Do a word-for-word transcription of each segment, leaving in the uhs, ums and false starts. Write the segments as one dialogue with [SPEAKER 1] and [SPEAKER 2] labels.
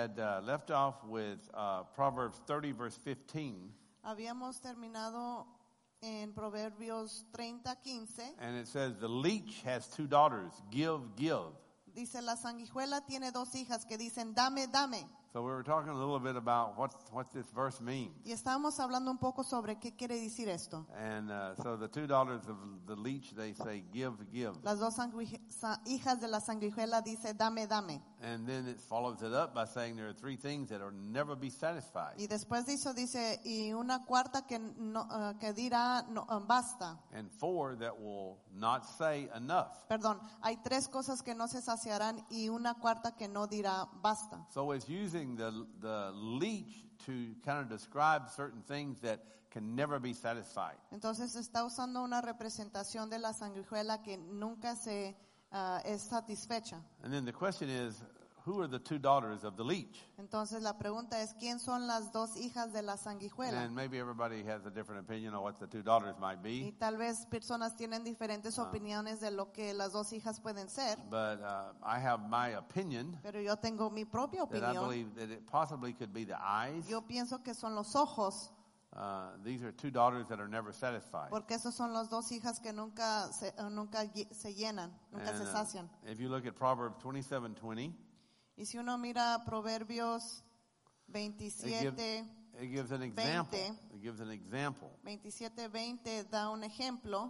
[SPEAKER 1] had uh, left off with uh, Proverbs thirty, verse fifteen.
[SPEAKER 2] Habíamos terminado en Proverbios treinta, quince.
[SPEAKER 1] And it says, the leech has two daughters. Give, give.
[SPEAKER 2] Dice, la sanguijuela tiene dos hijas que dicen, dame, dame.
[SPEAKER 1] So we were talking a little bit about what what this verse means.
[SPEAKER 2] Y estábamos hablando un poco sobre qué quiere decir esto.
[SPEAKER 1] And uh, so the two daughters of the leech, they say, give, give.
[SPEAKER 2] Las dos sangui- sa- hijas de la sanguijuela dice, dame, dame.
[SPEAKER 1] And then it follows it up by saying there are three things that will never be satisfied.
[SPEAKER 2] Y después de eso dice, y una cuarta que, no, uh, que dirá, no, uh, basta.
[SPEAKER 1] And four that will not say enough.
[SPEAKER 2] Perdón, hay tres cosas que no se saciarán y una cuarta que no dirá, basta.
[SPEAKER 1] So it's using the the leech to kind of describe certain things that can never be satisfied.
[SPEAKER 2] Entonces está usando una representación de la sanguijuela que nunca se uh, es satisfecha.
[SPEAKER 1] And then the question is, who are the two daughters of the leech?
[SPEAKER 2] Entonces la pregunta es, ¿quién son las dos hijas de la sanguijuela?
[SPEAKER 1] And maybe everybody has a different opinion on what the two daughters might
[SPEAKER 2] Y
[SPEAKER 1] be.
[SPEAKER 2] tal vez personas tienen diferentes opiniones de lo que las dos hijas pueden ser,
[SPEAKER 1] But uh, I have my opinion
[SPEAKER 2] pero yo tengo mi propia
[SPEAKER 1] that I
[SPEAKER 2] opinión.
[SPEAKER 1] believe that it possibly could be the eyes.
[SPEAKER 2] Yo pienso que son los ojos,
[SPEAKER 1] Uh, these are two daughters that are never satisfied.
[SPEAKER 2] porque esos son las dos hijas que nunca se, uh, nunca lle- se llenan, nunca
[SPEAKER 1] And,
[SPEAKER 2] se
[SPEAKER 1] uh,
[SPEAKER 2] sacian.
[SPEAKER 1] if you look at Proverbs twenty-seven twenty,
[SPEAKER 2] Y si uno mira Proverbios
[SPEAKER 1] it,
[SPEAKER 2] veintisiete,
[SPEAKER 1] give, it gives an example.
[SPEAKER 2] veinte.
[SPEAKER 1] It gives an example.
[SPEAKER 2] veintisiete veinte da un ejemplo.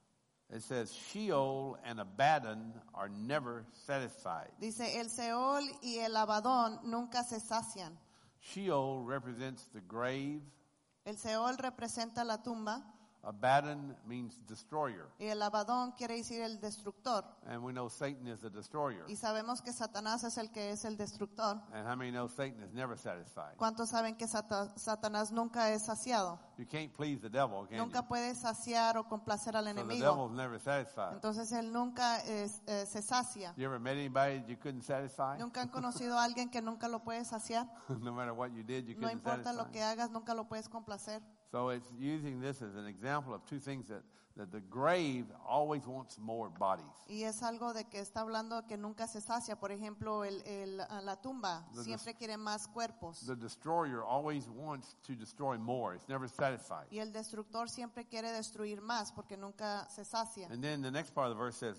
[SPEAKER 1] It says, Sheol and Abaddon are never satisfied.
[SPEAKER 2] Dice, el Seol y el Abadón nunca se sacian.
[SPEAKER 1] Sheol represents the grave.
[SPEAKER 2] El Seol representa la tumba
[SPEAKER 1] Abaddon means destroyer.
[SPEAKER 2] y el Abadón quiere decir el destructor.
[SPEAKER 1] And we know Satan is the destroyer.
[SPEAKER 2] Y sabemos que Satanás es el que es el destructor.
[SPEAKER 1] And how many know Satan is never satisfied?
[SPEAKER 2] ¿Cuántos saben que Sata- Satanás nunca es saciado?
[SPEAKER 1] You can't please the devil, can
[SPEAKER 2] Nunca
[SPEAKER 1] you?
[SPEAKER 2] puede saciar o complacer al
[SPEAKER 1] So the
[SPEAKER 2] enemigo.
[SPEAKER 1] devil's never satisfied.
[SPEAKER 2] Entonces él nunca es- eh, se sacia.
[SPEAKER 1] You ever met anybody that you couldn't satisfy?
[SPEAKER 2] ¿Nunca han conocido a alguien que nunca lo puede saciar?
[SPEAKER 1] No matter what you did, you
[SPEAKER 2] No
[SPEAKER 1] couldn't
[SPEAKER 2] importa lo
[SPEAKER 1] satisfy.
[SPEAKER 2] que hagas, nunca lo puedes complacer.
[SPEAKER 1] So it's using this as an example of two things that, that the grave always wants more bodies.
[SPEAKER 2] Y es algo de que está hablando que nunca se sacia. Por ejemplo, el, el, a la tumba
[SPEAKER 1] The
[SPEAKER 2] siempre quiere más cuerpos.
[SPEAKER 1] The destroyer always wants to destroy more. It's never satisfied.
[SPEAKER 2] Y el destructor siempre quiere destruir más porque nunca se sacia.
[SPEAKER 1] And then the next part of the verse says,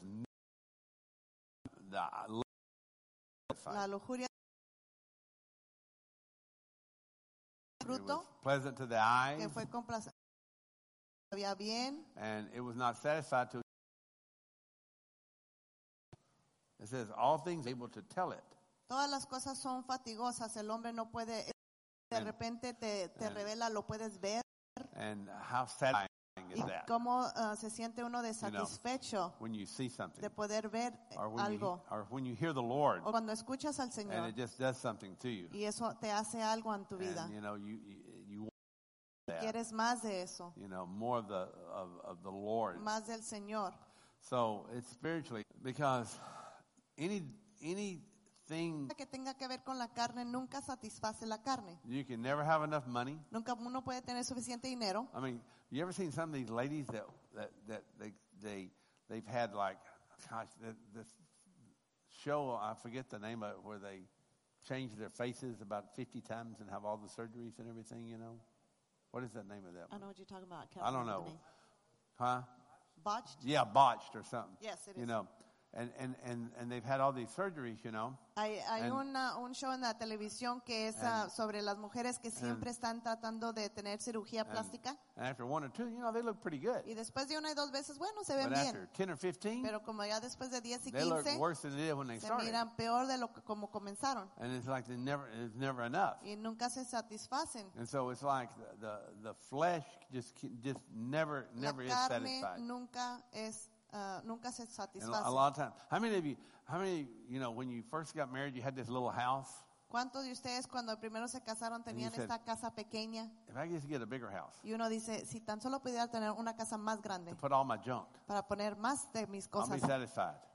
[SPEAKER 1] the
[SPEAKER 2] La lujuria
[SPEAKER 1] It was
[SPEAKER 2] fruto
[SPEAKER 1] pleasant to the eyes,
[SPEAKER 2] que fue complacido, sabía bien,
[SPEAKER 1] and it was not satisfied to. It says, all things able to tell it.
[SPEAKER 2] todas las cosas son fatigosas, el hombre no puede, de repente te, te
[SPEAKER 1] and-
[SPEAKER 2] revela, lo puedes ver.
[SPEAKER 1] And how satisfying is
[SPEAKER 2] Y
[SPEAKER 1] that
[SPEAKER 2] cómo uh, se siente uno desatisfecho
[SPEAKER 1] when you see something,
[SPEAKER 2] de poder ver
[SPEAKER 1] or when you,
[SPEAKER 2] algo.
[SPEAKER 1] or when you hear the Lord,
[SPEAKER 2] O cuando escuchas al
[SPEAKER 1] and
[SPEAKER 2] Señor
[SPEAKER 1] it just does something to you.
[SPEAKER 2] y eso te hace algo en tu vida.
[SPEAKER 1] And you know, you you, you want that,
[SPEAKER 2] Quieres más de eso,
[SPEAKER 1] you know, more of the of, of the Lord.
[SPEAKER 2] más del Señor.
[SPEAKER 1] So it's spiritually, because any anything,
[SPEAKER 2] Que tenga que ver con la carne nunca satisface la carne.
[SPEAKER 1] you can never have enough money.
[SPEAKER 2] Nunca uno puede tener suficiente dinero.
[SPEAKER 1] I mean, you ever seen some of these ladies that that that they they they've had like, gosh, the, this show, I forget the name of it, where they change their faces about fifty times and have all the surgeries and everything. You know, what is the name of that
[SPEAKER 2] I
[SPEAKER 1] one?
[SPEAKER 2] know what you're talking about.
[SPEAKER 1] I don't know, huh?
[SPEAKER 2] Botched?
[SPEAKER 1] Yeah, botched or something.
[SPEAKER 2] Yes, it
[SPEAKER 1] You
[SPEAKER 2] is.
[SPEAKER 1] know, and and and and they've had all these surgeries. You know.
[SPEAKER 2] Hay, hay
[SPEAKER 1] And-
[SPEAKER 2] una, un show en la televisión que es ah, sobre las mujeres que siempre están tratando de tener cirugía plástica.
[SPEAKER 1] And after one or two, you know, they look pretty good.
[SPEAKER 2] Y después de una y dos veces, bueno, se ven
[SPEAKER 1] But after
[SPEAKER 2] bien.
[SPEAKER 1] ten or fifteen,
[SPEAKER 2] Pero como ya después de diez y
[SPEAKER 1] they look
[SPEAKER 2] quince,
[SPEAKER 1] worse than they did when they
[SPEAKER 2] se
[SPEAKER 1] started.
[SPEAKER 2] miran peor de lo que como comenzaron.
[SPEAKER 1] And it's like they never, it's never enough.
[SPEAKER 2] Y nunca se satisfacen.
[SPEAKER 1] And so it's like the the, the flesh just ke- just never never is
[SPEAKER 2] La carne
[SPEAKER 1] satisfied.
[SPEAKER 2] nunca es, ah, nunca se
[SPEAKER 1] And a
[SPEAKER 2] satisface.
[SPEAKER 1] lot of times, how many of you, how many, you know, when you first got married, you had this little house.
[SPEAKER 2] ¿Cuántos de ustedes cuando primero se casaron tenían
[SPEAKER 1] said-
[SPEAKER 2] esta casa pequeña?
[SPEAKER 1] If I just get a bigger house
[SPEAKER 2] Y uno dice, si tan solo pudiera tener una casa más grande
[SPEAKER 1] to put all my junk,
[SPEAKER 2] para poner más de mis
[SPEAKER 1] I'll be
[SPEAKER 2] cosas,
[SPEAKER 1] satisfied.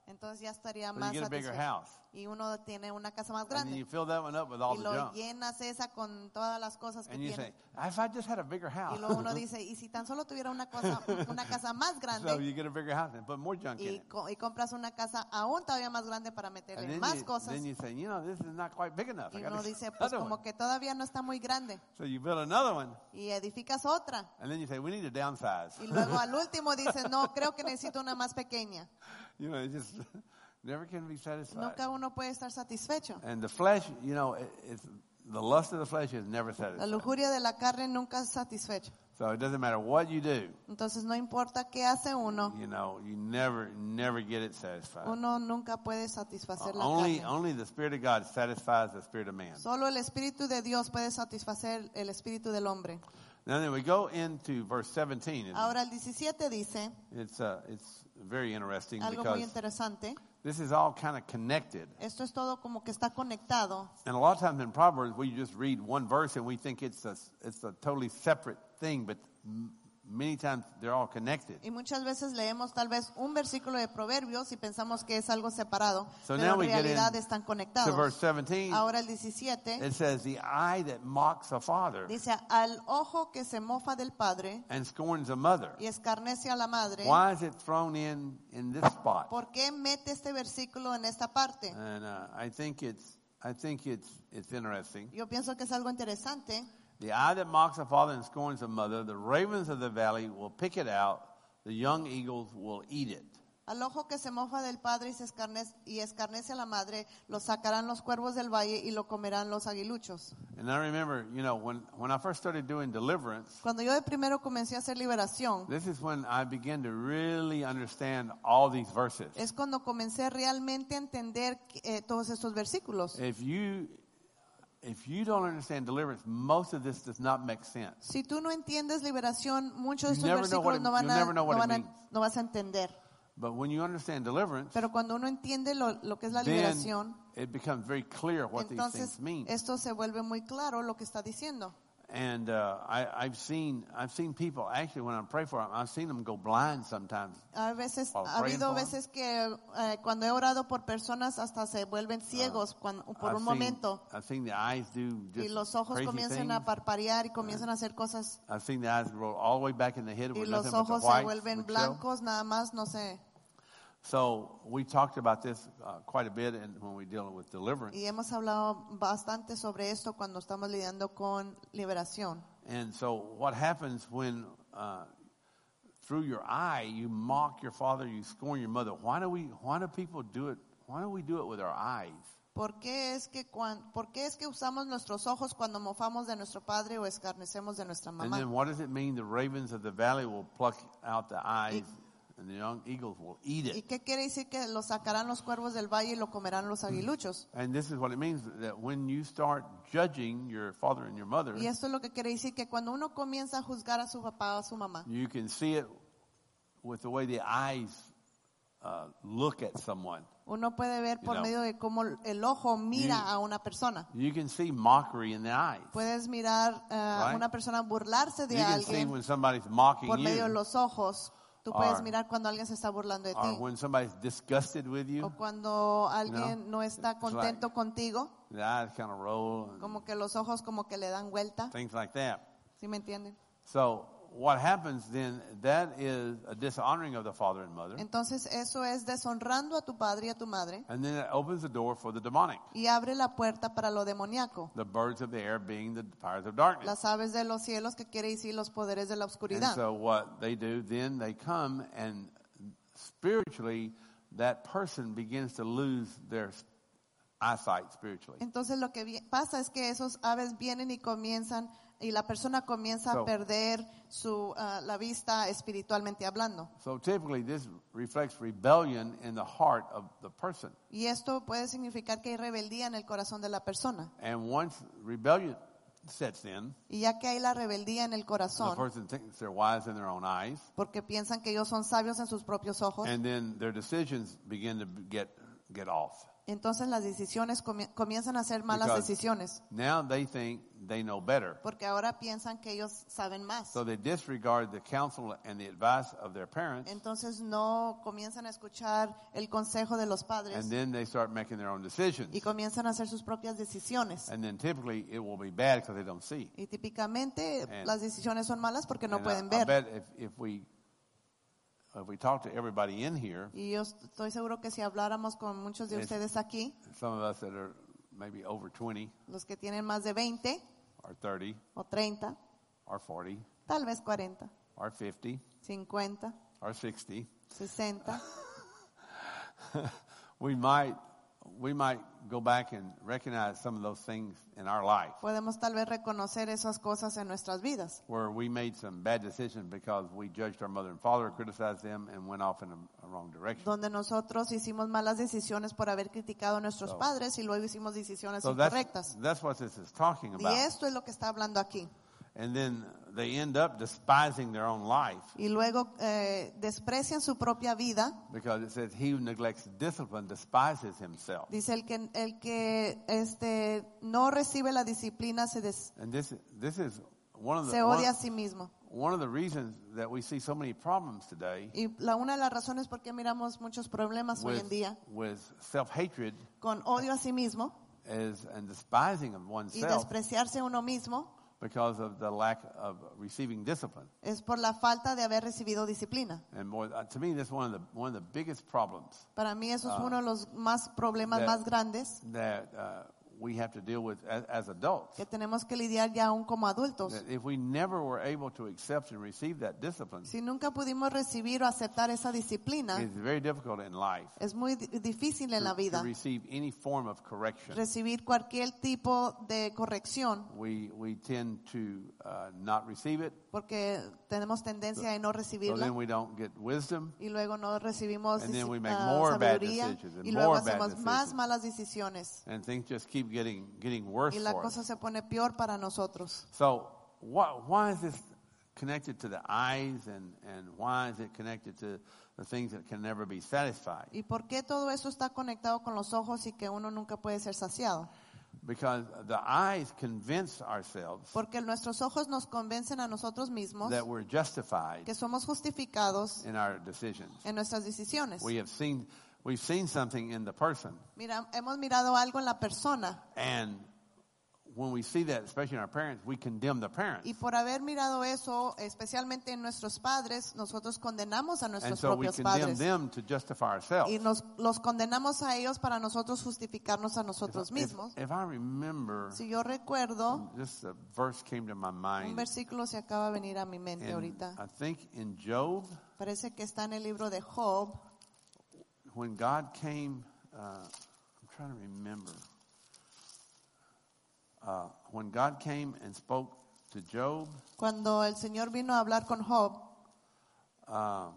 [SPEAKER 2] Entonces ya estaría
[SPEAKER 1] So you
[SPEAKER 2] más
[SPEAKER 1] get a bigger
[SPEAKER 2] satisfecho.
[SPEAKER 1] house.
[SPEAKER 2] Y uno tiene una casa más
[SPEAKER 1] And then
[SPEAKER 2] grande.
[SPEAKER 1] you fill that one up with all
[SPEAKER 2] Y
[SPEAKER 1] the
[SPEAKER 2] lo
[SPEAKER 1] junk.
[SPEAKER 2] llenas esa con todas las cosas que
[SPEAKER 1] And you
[SPEAKER 2] tiene.
[SPEAKER 1] say, if I just had a bigger house.
[SPEAKER 2] Y luego uno dice, y si tan solo tuviera una cosa, una casa más
[SPEAKER 1] So
[SPEAKER 2] grande,
[SPEAKER 1] you get a bigger house and put more junk in
[SPEAKER 2] y,
[SPEAKER 1] it.
[SPEAKER 2] co- y compras una casa aún todavía más grande para
[SPEAKER 1] And
[SPEAKER 2] meterle
[SPEAKER 1] then
[SPEAKER 2] más
[SPEAKER 1] you,
[SPEAKER 2] cosas,
[SPEAKER 1] then you say, you know, this is not quite big enough. I
[SPEAKER 2] y
[SPEAKER 1] got
[SPEAKER 2] uno
[SPEAKER 1] to
[SPEAKER 2] dice, pues
[SPEAKER 1] another
[SPEAKER 2] como
[SPEAKER 1] one.
[SPEAKER 2] que todavía no está muy grande,
[SPEAKER 1] So you build another one.
[SPEAKER 2] y edificas otra.
[SPEAKER 1] And then you say, we need to downsize.
[SPEAKER 2] Y luego al último dices, no, creo que necesito una más pequeña.
[SPEAKER 1] You know, it just never can be satisfied.
[SPEAKER 2] Nunca uno puede estar satisfecho.
[SPEAKER 1] And the flesh, you know, it, it's, the lust of the flesh is never
[SPEAKER 2] La
[SPEAKER 1] satisfied.
[SPEAKER 2] lujuria de la carne nunca es satisfecha.
[SPEAKER 1] So it doesn't matter what you do.
[SPEAKER 2] Entonces no importa qué hace uno,
[SPEAKER 1] You know, you never, never get it satisfied.
[SPEAKER 2] uno nunca puede satisfacer la
[SPEAKER 1] Only,
[SPEAKER 2] carne.
[SPEAKER 1] only the Spirit of God satisfies the spirit of man.
[SPEAKER 2] Solo el Espíritu de Dios puede satisfacer el espíritu del hombre.
[SPEAKER 1] Now then we go into verse seventeen.
[SPEAKER 2] Ahora el diecisiete dice
[SPEAKER 1] It's, uh, it's very interesting
[SPEAKER 2] algo muy
[SPEAKER 1] because
[SPEAKER 2] interesante.
[SPEAKER 1] this is all kind of connected.
[SPEAKER 2] Esto es todo como que está conectado.
[SPEAKER 1] And a lot of times in Proverbs, we just read one verse and we think it's a, it's a totally separate thing, but m- many times they're all connected.
[SPEAKER 2] Y muchas veces leemos tal vez un versículo de Proverbios y pensamos que es algo separado,
[SPEAKER 1] So
[SPEAKER 2] pero
[SPEAKER 1] now
[SPEAKER 2] en
[SPEAKER 1] we get
[SPEAKER 2] realidad
[SPEAKER 1] in
[SPEAKER 2] están
[SPEAKER 1] To
[SPEAKER 2] conectados.
[SPEAKER 1] verse seventeen,
[SPEAKER 2] Ahora el diecisiete
[SPEAKER 1] it says, the eye that mocks a father
[SPEAKER 2] dice, al ojo que se mofa del padre
[SPEAKER 1] and scorns a mother.
[SPEAKER 2] y escarnece a la madre,
[SPEAKER 1] Why is it thrown in in this spot?
[SPEAKER 2] ¿por qué mete este versículo en esta parte?
[SPEAKER 1] And uh, I think it's I think it's it's interesting.
[SPEAKER 2] Yo pienso que es algo interesante.
[SPEAKER 1] The eye that mocks a father and scorns a mother, the ravens of the valley will pick it out, the young eagles will eat it.
[SPEAKER 2] Al ojo que se mofa del padre y, se escarnece, y escarnece a la madre, lo sacarán los cuervos del valle y lo comerán los aguiluchos.
[SPEAKER 1] And I remember, you know, when, when I first started doing deliverance,
[SPEAKER 2] Cuando yo de primero comencé a hacer liberación,
[SPEAKER 1] this is when I began to really understand all these verses.
[SPEAKER 2] es cuando comencé realmente a entender eh, todos estos versículos.
[SPEAKER 1] If you if you don't understand deliverance, most of this does not make sense.
[SPEAKER 2] Si tú no entiendes liberación, muchos de
[SPEAKER 1] You
[SPEAKER 2] estos
[SPEAKER 1] never know what
[SPEAKER 2] versículos
[SPEAKER 1] it-
[SPEAKER 2] no van
[SPEAKER 1] you'll
[SPEAKER 2] a,
[SPEAKER 1] never know what
[SPEAKER 2] no
[SPEAKER 1] it
[SPEAKER 2] van a-
[SPEAKER 1] means.
[SPEAKER 2] no vas a entender.
[SPEAKER 1] But when you understand deliverance,
[SPEAKER 2] Pero cuando uno entiende lo, lo que es la
[SPEAKER 1] then
[SPEAKER 2] liberación,
[SPEAKER 1] it becomes very clear what these
[SPEAKER 2] entonces
[SPEAKER 1] things mean.
[SPEAKER 2] esto se vuelve muy claro lo que está diciendo.
[SPEAKER 1] And uh, I, I've seen I've seen people actually when I pray for them, I've seen them go blind sometimes.
[SPEAKER 2] A veces,
[SPEAKER 1] While
[SPEAKER 2] ha
[SPEAKER 1] praying
[SPEAKER 2] habido
[SPEAKER 1] for 'em.
[SPEAKER 2] veces que eh, cuando he orado por personas hasta se vuelven ciegos cuando- por
[SPEAKER 1] I've
[SPEAKER 2] un
[SPEAKER 1] seen,
[SPEAKER 2] momento
[SPEAKER 1] I've seen the eyes do
[SPEAKER 2] y
[SPEAKER 1] just
[SPEAKER 2] los ojos
[SPEAKER 1] crazy
[SPEAKER 2] comienzan
[SPEAKER 1] things.
[SPEAKER 2] a parpadear y comienzan a hacer cosas
[SPEAKER 1] I've seen the eyes roll all the way back in the head
[SPEAKER 2] y
[SPEAKER 1] with
[SPEAKER 2] los
[SPEAKER 1] nothing but the
[SPEAKER 2] ojos se
[SPEAKER 1] white.
[SPEAKER 2] vuelven
[SPEAKER 1] would show.
[SPEAKER 2] blancos nada más, no sé.
[SPEAKER 1] So we talked about this uh, quite a bit in, when we dealing with deliverance.
[SPEAKER 2] Y hemos hablado bastante sobre esto cuando estamos lidiando con liberación.
[SPEAKER 1] And so what happens when uh, through your eye you mock your father, you scorn your mother? Why do we? Why do people do it? Why do we do it with our eyes?
[SPEAKER 2] ¿Por qué es que cuan- por qué es que usamos nuestros ojos cuando mofamos de nuestro padre o escarnecemos de nuestra
[SPEAKER 1] And
[SPEAKER 2] mamá?
[SPEAKER 1] then what does it mean? The ravens of the valley will pluck out the eyes, and the young eagles will eat
[SPEAKER 2] ¿Y
[SPEAKER 1] it.
[SPEAKER 2] qué quiere decir que lo sacarán los cuervos del valle y lo comerán los aguiluchos?
[SPEAKER 1] And this is what it means, that when you start judging your father and your mother,
[SPEAKER 2] Y esto es lo que quiere decir que cuando uno comienza a juzgar a su papá o a su mamá,
[SPEAKER 1] you can see it with the way the eyes uh, look at someone.
[SPEAKER 2] uno puede ver por
[SPEAKER 1] You know.
[SPEAKER 2] medio de cómo el ojo mira
[SPEAKER 1] You-
[SPEAKER 2] a una persona.
[SPEAKER 1] You can see mockery in the eyes.
[SPEAKER 2] Puedes mirar eh, a
[SPEAKER 1] Right.
[SPEAKER 2] una persona burlarse de
[SPEAKER 1] You can see
[SPEAKER 2] alguien
[SPEAKER 1] when somebody's mocking
[SPEAKER 2] por medio de
[SPEAKER 1] you,
[SPEAKER 2] los ojos. Tú puedes
[SPEAKER 1] Or-
[SPEAKER 2] mirar cuando alguien se está burlando de
[SPEAKER 1] or
[SPEAKER 2] ti.
[SPEAKER 1] when somebody's disgusted with you.
[SPEAKER 2] O cuando alguien no está
[SPEAKER 1] It's
[SPEAKER 2] contento
[SPEAKER 1] like-
[SPEAKER 2] contigo,
[SPEAKER 1] The eyes kind of roll and
[SPEAKER 2] como que los ojos como que le dan vuelta.
[SPEAKER 1] things like that.
[SPEAKER 2] ¿Sí me entienden?
[SPEAKER 1] So what happens then, that is a dishonoring of the father and mother.
[SPEAKER 2] Entonces eso es deshonrando a tu padre y a tu madre
[SPEAKER 1] And then it opens the door for the demonic.
[SPEAKER 2] y abre la puerta para lo demoníaco.
[SPEAKER 1] The birds of the air being the powers of darkness.
[SPEAKER 2] Las aves de los cielos, que quiere decir los poderes de la
[SPEAKER 1] And
[SPEAKER 2] oscuridad.
[SPEAKER 1] so what they do, then they come and spiritually that person begins to lose their eyesight spiritually.
[SPEAKER 2] Entonces lo que vi- pasa es que esos aves vienen y comienzan y la persona comienza
[SPEAKER 1] So-
[SPEAKER 2] a perder su ah, la vista espiritualmente hablando.
[SPEAKER 1] So typically this reflects rebellion in the heart of the person.
[SPEAKER 2] Y esto puede significar que hay rebeldía en el corazón de la persona.
[SPEAKER 1] And once rebellion sets in,
[SPEAKER 2] Y ya que hay la rebeldía en el
[SPEAKER 1] the
[SPEAKER 2] corazón,
[SPEAKER 1] person thinks they're wise in their own eyes,
[SPEAKER 2] porque piensan que ellos son sabios en sus propios ojos,
[SPEAKER 1] and then their decisions begin to get get off.
[SPEAKER 2] Entonces las decisiones comi- comienzan a ser malas
[SPEAKER 1] Because
[SPEAKER 2] decisiones,
[SPEAKER 1] now they think they know better.
[SPEAKER 2] porque ahora piensan que ellos saben más.
[SPEAKER 1] So they disregard the counsel and the advice of their parents,
[SPEAKER 2] Entonces no comienzan a escuchar el consejo de los padres
[SPEAKER 1] and then they start making their own decisions.
[SPEAKER 2] y comienzan a hacer sus propias decisiones.
[SPEAKER 1] And then typically it will be bad because they don't see.
[SPEAKER 2] Y típicamente
[SPEAKER 1] And-
[SPEAKER 2] las decisiones son malas porque no
[SPEAKER 1] And
[SPEAKER 2] pueden
[SPEAKER 1] I, I
[SPEAKER 2] ver.
[SPEAKER 1] bet if, if we if we talk to everybody in here,
[SPEAKER 2] Y yo estoy seguro que si habláramos con muchos de
[SPEAKER 1] Es-
[SPEAKER 2] ustedes aquí,
[SPEAKER 1] some of us that are maybe over twenty
[SPEAKER 2] los que tienen más de veinte
[SPEAKER 1] or thirty
[SPEAKER 2] o treinta,
[SPEAKER 1] or forty
[SPEAKER 2] tal vez cuarenta,
[SPEAKER 1] or fifty
[SPEAKER 2] cincuenta,
[SPEAKER 1] or sixty,
[SPEAKER 2] sesenta,
[SPEAKER 1] we might we might go back and recognize some of those things in our life
[SPEAKER 2] podemos tal vez reconocer esas cosas en nuestras vidas,
[SPEAKER 1] where we made some bad decisions because we judged our mother and father, criticized them, and went off in a, a wrong direction.
[SPEAKER 2] donde nosotros hicimos malas decisiones por haber criticado a nuestros
[SPEAKER 1] So-
[SPEAKER 2] padres y luego hicimos decisiones
[SPEAKER 1] So that's,
[SPEAKER 2] incorrectas.
[SPEAKER 1] that's what this is talking
[SPEAKER 2] Y
[SPEAKER 1] about.
[SPEAKER 2] esto es lo que está hablando aquí.
[SPEAKER 1] And then they end up despising their own life
[SPEAKER 2] Y luego eh, desprecian su propia vida.
[SPEAKER 1] because it says he who neglects discipline despises himself.
[SPEAKER 2] Dice el que el que este no recibe la disciplina se des-
[SPEAKER 1] And this this is one of the
[SPEAKER 2] se
[SPEAKER 1] one,
[SPEAKER 2] odia a sí mismo.
[SPEAKER 1] one of the reasons that we see so many problems today
[SPEAKER 2] Y la una de las razones por qué miramos muchos problemas hoy
[SPEAKER 1] with,
[SPEAKER 2] en día
[SPEAKER 1] with self-hatred
[SPEAKER 2] con odio a sí mismo
[SPEAKER 1] is and despising of
[SPEAKER 2] y
[SPEAKER 1] oneself
[SPEAKER 2] despreciarse a uno mismo
[SPEAKER 1] because of the lack of receiving discipline.
[SPEAKER 2] es por la falta de haber recibido disciplina.
[SPEAKER 1] And more, uh, to me, that's one of the one of the biggest problems
[SPEAKER 2] Para mí eso es
[SPEAKER 1] Ah.
[SPEAKER 2] uno de los más problemas
[SPEAKER 1] That-
[SPEAKER 2] más grandes
[SPEAKER 1] that uh, we have to deal with as, as adults.
[SPEAKER 2] que tenemos que lidiar ya aún como adultos.
[SPEAKER 1] That if we never were able to accept and receive that discipline,
[SPEAKER 2] Si nunca pudimos recibir o aceptar esa disciplina,
[SPEAKER 1] it's very difficult in life
[SPEAKER 2] es muy di- difícil en la
[SPEAKER 1] to, to
[SPEAKER 2] vida
[SPEAKER 1] receive any form of correction.
[SPEAKER 2] recibir cualquier tipo de corrección,
[SPEAKER 1] We we tend to uh, not receive it,
[SPEAKER 2] porque tenemos tendencia a no
[SPEAKER 1] so
[SPEAKER 2] recibirla
[SPEAKER 1] then we don't get wisdom,
[SPEAKER 2] y luego no recibimos
[SPEAKER 1] And then
[SPEAKER 2] disi-
[SPEAKER 1] we make
[SPEAKER 2] ah,
[SPEAKER 1] more bad
[SPEAKER 2] sabiduría
[SPEAKER 1] decisions and
[SPEAKER 2] y luego
[SPEAKER 1] more bad
[SPEAKER 2] hacemos más
[SPEAKER 1] decisions.
[SPEAKER 2] malas decisiones
[SPEAKER 1] and things just keep getting getting worse
[SPEAKER 2] y la
[SPEAKER 1] for
[SPEAKER 2] cosa
[SPEAKER 1] us.
[SPEAKER 2] se pone peor para nosotros.
[SPEAKER 1] So why why is this connected to the eyes, and and why is it connected to the things that can never be satisfied?
[SPEAKER 2] ¿Y por qué todo eso está conectado con los ojos y que uno nunca puede ser saciado?
[SPEAKER 1] Because the eyes convince ourselves
[SPEAKER 2] Porque nuestros ojos nos convencen a nosotros mismos
[SPEAKER 1] that we're justified
[SPEAKER 2] que somos justificados
[SPEAKER 1] in our decisions.
[SPEAKER 2] en nuestras decisiones.
[SPEAKER 1] We have seen we've seen something in the person,
[SPEAKER 2] Mira, hemos mirado algo en la persona
[SPEAKER 1] and when we see that, especially in our parents, we condemn the parents.
[SPEAKER 2] y por haber mirado eso, especialmente en nuestros padres, nosotros condenamos a
[SPEAKER 1] And
[SPEAKER 2] nuestros
[SPEAKER 1] so we
[SPEAKER 2] propios
[SPEAKER 1] condemn
[SPEAKER 2] padres
[SPEAKER 1] them to justify ourselves.
[SPEAKER 2] y nos los condenamos a ellos para nosotros justificarnos a nosotros
[SPEAKER 1] If,
[SPEAKER 2] mismos.
[SPEAKER 1] if I remember,
[SPEAKER 2] Si yo recuerdo,
[SPEAKER 1] this uh, verse came to my
[SPEAKER 2] un
[SPEAKER 1] mind.
[SPEAKER 2] versículo se acaba de venir a mi mente
[SPEAKER 1] in,
[SPEAKER 2] ahorita.
[SPEAKER 1] I think in Job,
[SPEAKER 2] Parece que está en el libro de Job.
[SPEAKER 1] when God came, uh, I'm trying to remember. Uh, when God came and spoke to Job,
[SPEAKER 2] Cuando el Señor vino a hablar con Job,
[SPEAKER 1] uh,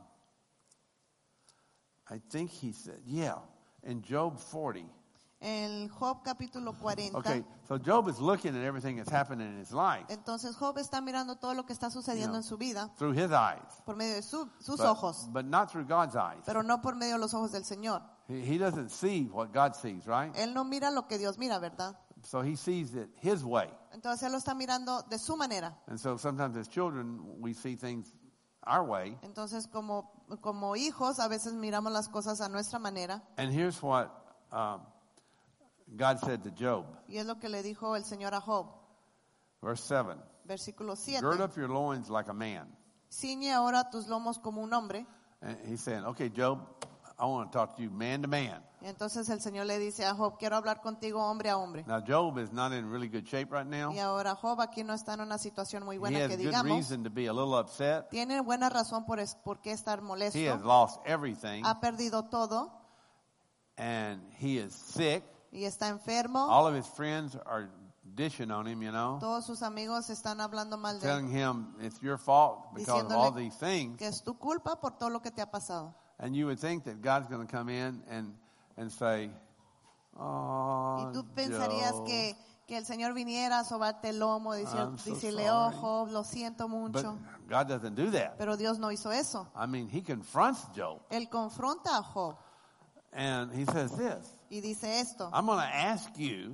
[SPEAKER 1] I think he said, yeah, in Job forty.
[SPEAKER 2] en Job capítulo cuarenta.
[SPEAKER 1] Okay, so Job is looking at everything that's happening in his life
[SPEAKER 2] Entonces Job está mirando todo lo que está sucediendo
[SPEAKER 1] You know.
[SPEAKER 2] en su vida
[SPEAKER 1] through his eyes,
[SPEAKER 2] por medio de su- sus
[SPEAKER 1] but,
[SPEAKER 2] ojos,
[SPEAKER 1] but not through God's eyes.
[SPEAKER 2] pero no por medio de los ojos del Señor.
[SPEAKER 1] He, he doesn't see what God sees, right?
[SPEAKER 2] Él no mira lo que Dios mira, ¿verdad?
[SPEAKER 1] So he sees it his way.
[SPEAKER 2] Entonces él lo está mirando de su manera.
[SPEAKER 1] And so sometimes as children, we see things our way.
[SPEAKER 2] Entonces como, como hijos a veces miramos las cosas a nuestra manera.
[SPEAKER 1] And here's what um, God said to Job,
[SPEAKER 2] Y es lo que le dijo el Señor a Job.
[SPEAKER 1] verse seven.
[SPEAKER 2] Versículo siete.
[SPEAKER 1] Gird up your loins like a man.
[SPEAKER 2] Ciñe ahora tus lomos como un hombre.
[SPEAKER 1] And he's saying, okay, Job, I want to talk to you man to man.
[SPEAKER 2] Y entonces el Señor le dice a Job, quiero hablar contigo hombre a hombre.
[SPEAKER 1] Now, Job is not in really good shape right now.
[SPEAKER 2] Y ahora Job aquí no está en una situación muy
[SPEAKER 1] He
[SPEAKER 2] buena
[SPEAKER 1] has
[SPEAKER 2] que
[SPEAKER 1] good
[SPEAKER 2] digamos.
[SPEAKER 1] reason to be a little upset.
[SPEAKER 2] Tiene buena razón por, es- por qué estar
[SPEAKER 1] He has
[SPEAKER 2] molesto.
[SPEAKER 1] lost everything,
[SPEAKER 2] Ha perdido todo
[SPEAKER 1] and he is sick.
[SPEAKER 2] y está enfermo.
[SPEAKER 1] All of his friends are dishing on him, you know,
[SPEAKER 2] Todos sus amigos están hablando mal de
[SPEAKER 1] telling
[SPEAKER 2] él,
[SPEAKER 1] him it's your fault because of all
[SPEAKER 2] Diciéndole
[SPEAKER 1] these things.
[SPEAKER 2] que es tu culpa por todo lo que te ha pasado.
[SPEAKER 1] And you would think that God's going to come in and, and say, oh,
[SPEAKER 2] Y tú pensarías
[SPEAKER 1] Job."
[SPEAKER 2] que, que el Señor viniera a sobarte el lomo, decir,
[SPEAKER 1] I'm so
[SPEAKER 2] decirle,
[SPEAKER 1] sorry.
[SPEAKER 2] oh Job, lo siento
[SPEAKER 1] But
[SPEAKER 2] mucho.
[SPEAKER 1] God doesn't do that.
[SPEAKER 2] Pero Dios no hizo eso.
[SPEAKER 1] I mean, he confronts Job.
[SPEAKER 2] Él confronta a Job
[SPEAKER 1] And he says this.
[SPEAKER 2] Y dice esto,
[SPEAKER 1] I'm going to ask you,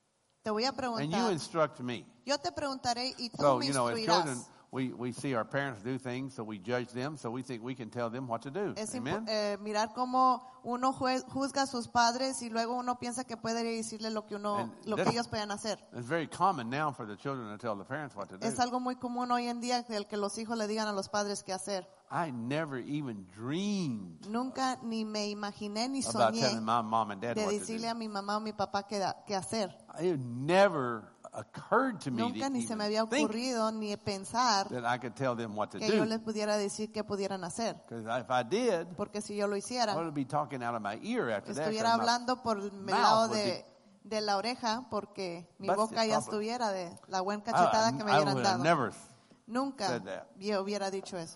[SPEAKER 2] te voy a
[SPEAKER 1] and you
[SPEAKER 2] preguntar,
[SPEAKER 1] instruct me.
[SPEAKER 2] yo te preguntaré y tú
[SPEAKER 1] So,
[SPEAKER 2] me
[SPEAKER 1] you know, as children,
[SPEAKER 2] instruirás.
[SPEAKER 1] we, we see our parents do things, so we judge them, so we think we can tell them what to do.
[SPEAKER 2] Es impo-
[SPEAKER 1] Amen?
[SPEAKER 2] eh, mirar cómo uno jue- juzga a sus padres y luego uno piensa que puede decirle lo que uno,
[SPEAKER 1] And
[SPEAKER 2] lo que
[SPEAKER 1] that's-
[SPEAKER 2] ellos pueden hacer.
[SPEAKER 1] It's very common now for the children to tell the parents what to do.
[SPEAKER 2] Es algo muy común hoy en día el que los hijos le digan a los padres qué hacer.
[SPEAKER 1] I never even dreamed
[SPEAKER 2] Nunca ni me imaginé ni
[SPEAKER 1] about
[SPEAKER 2] soñé
[SPEAKER 1] telling my mom and dad
[SPEAKER 2] de
[SPEAKER 1] what to
[SPEAKER 2] decirle
[SPEAKER 1] do.
[SPEAKER 2] a mi mamá o mi papá qué, da- qué hacer.
[SPEAKER 1] It never occurred to me
[SPEAKER 2] Nunca
[SPEAKER 1] to
[SPEAKER 2] ni se me
[SPEAKER 1] even
[SPEAKER 2] había
[SPEAKER 1] think
[SPEAKER 2] ocurrido ni pensar
[SPEAKER 1] that I could tell them what to
[SPEAKER 2] que yo
[SPEAKER 1] do.
[SPEAKER 2] les pudiera decir qué pudieran hacer.
[SPEAKER 1] Because if I did,
[SPEAKER 2] Porque si yo lo
[SPEAKER 1] I
[SPEAKER 2] hiciera,
[SPEAKER 1] would be talking out of my ear after that. 'cause
[SPEAKER 2] estuviera
[SPEAKER 1] my-
[SPEAKER 2] hablando por el
[SPEAKER 1] mouth
[SPEAKER 2] lado
[SPEAKER 1] would
[SPEAKER 2] de, de la oreja porque mi
[SPEAKER 1] That's
[SPEAKER 2] boca
[SPEAKER 1] the
[SPEAKER 2] ya
[SPEAKER 1] problem.
[SPEAKER 2] estuviera de la buena
[SPEAKER 1] I,
[SPEAKER 2] cachetada que me
[SPEAKER 1] I
[SPEAKER 2] hubieran
[SPEAKER 1] would have
[SPEAKER 2] dado.
[SPEAKER 1] never.
[SPEAKER 2] Nunca
[SPEAKER 1] said that.
[SPEAKER 2] yo hubiera dicho eso.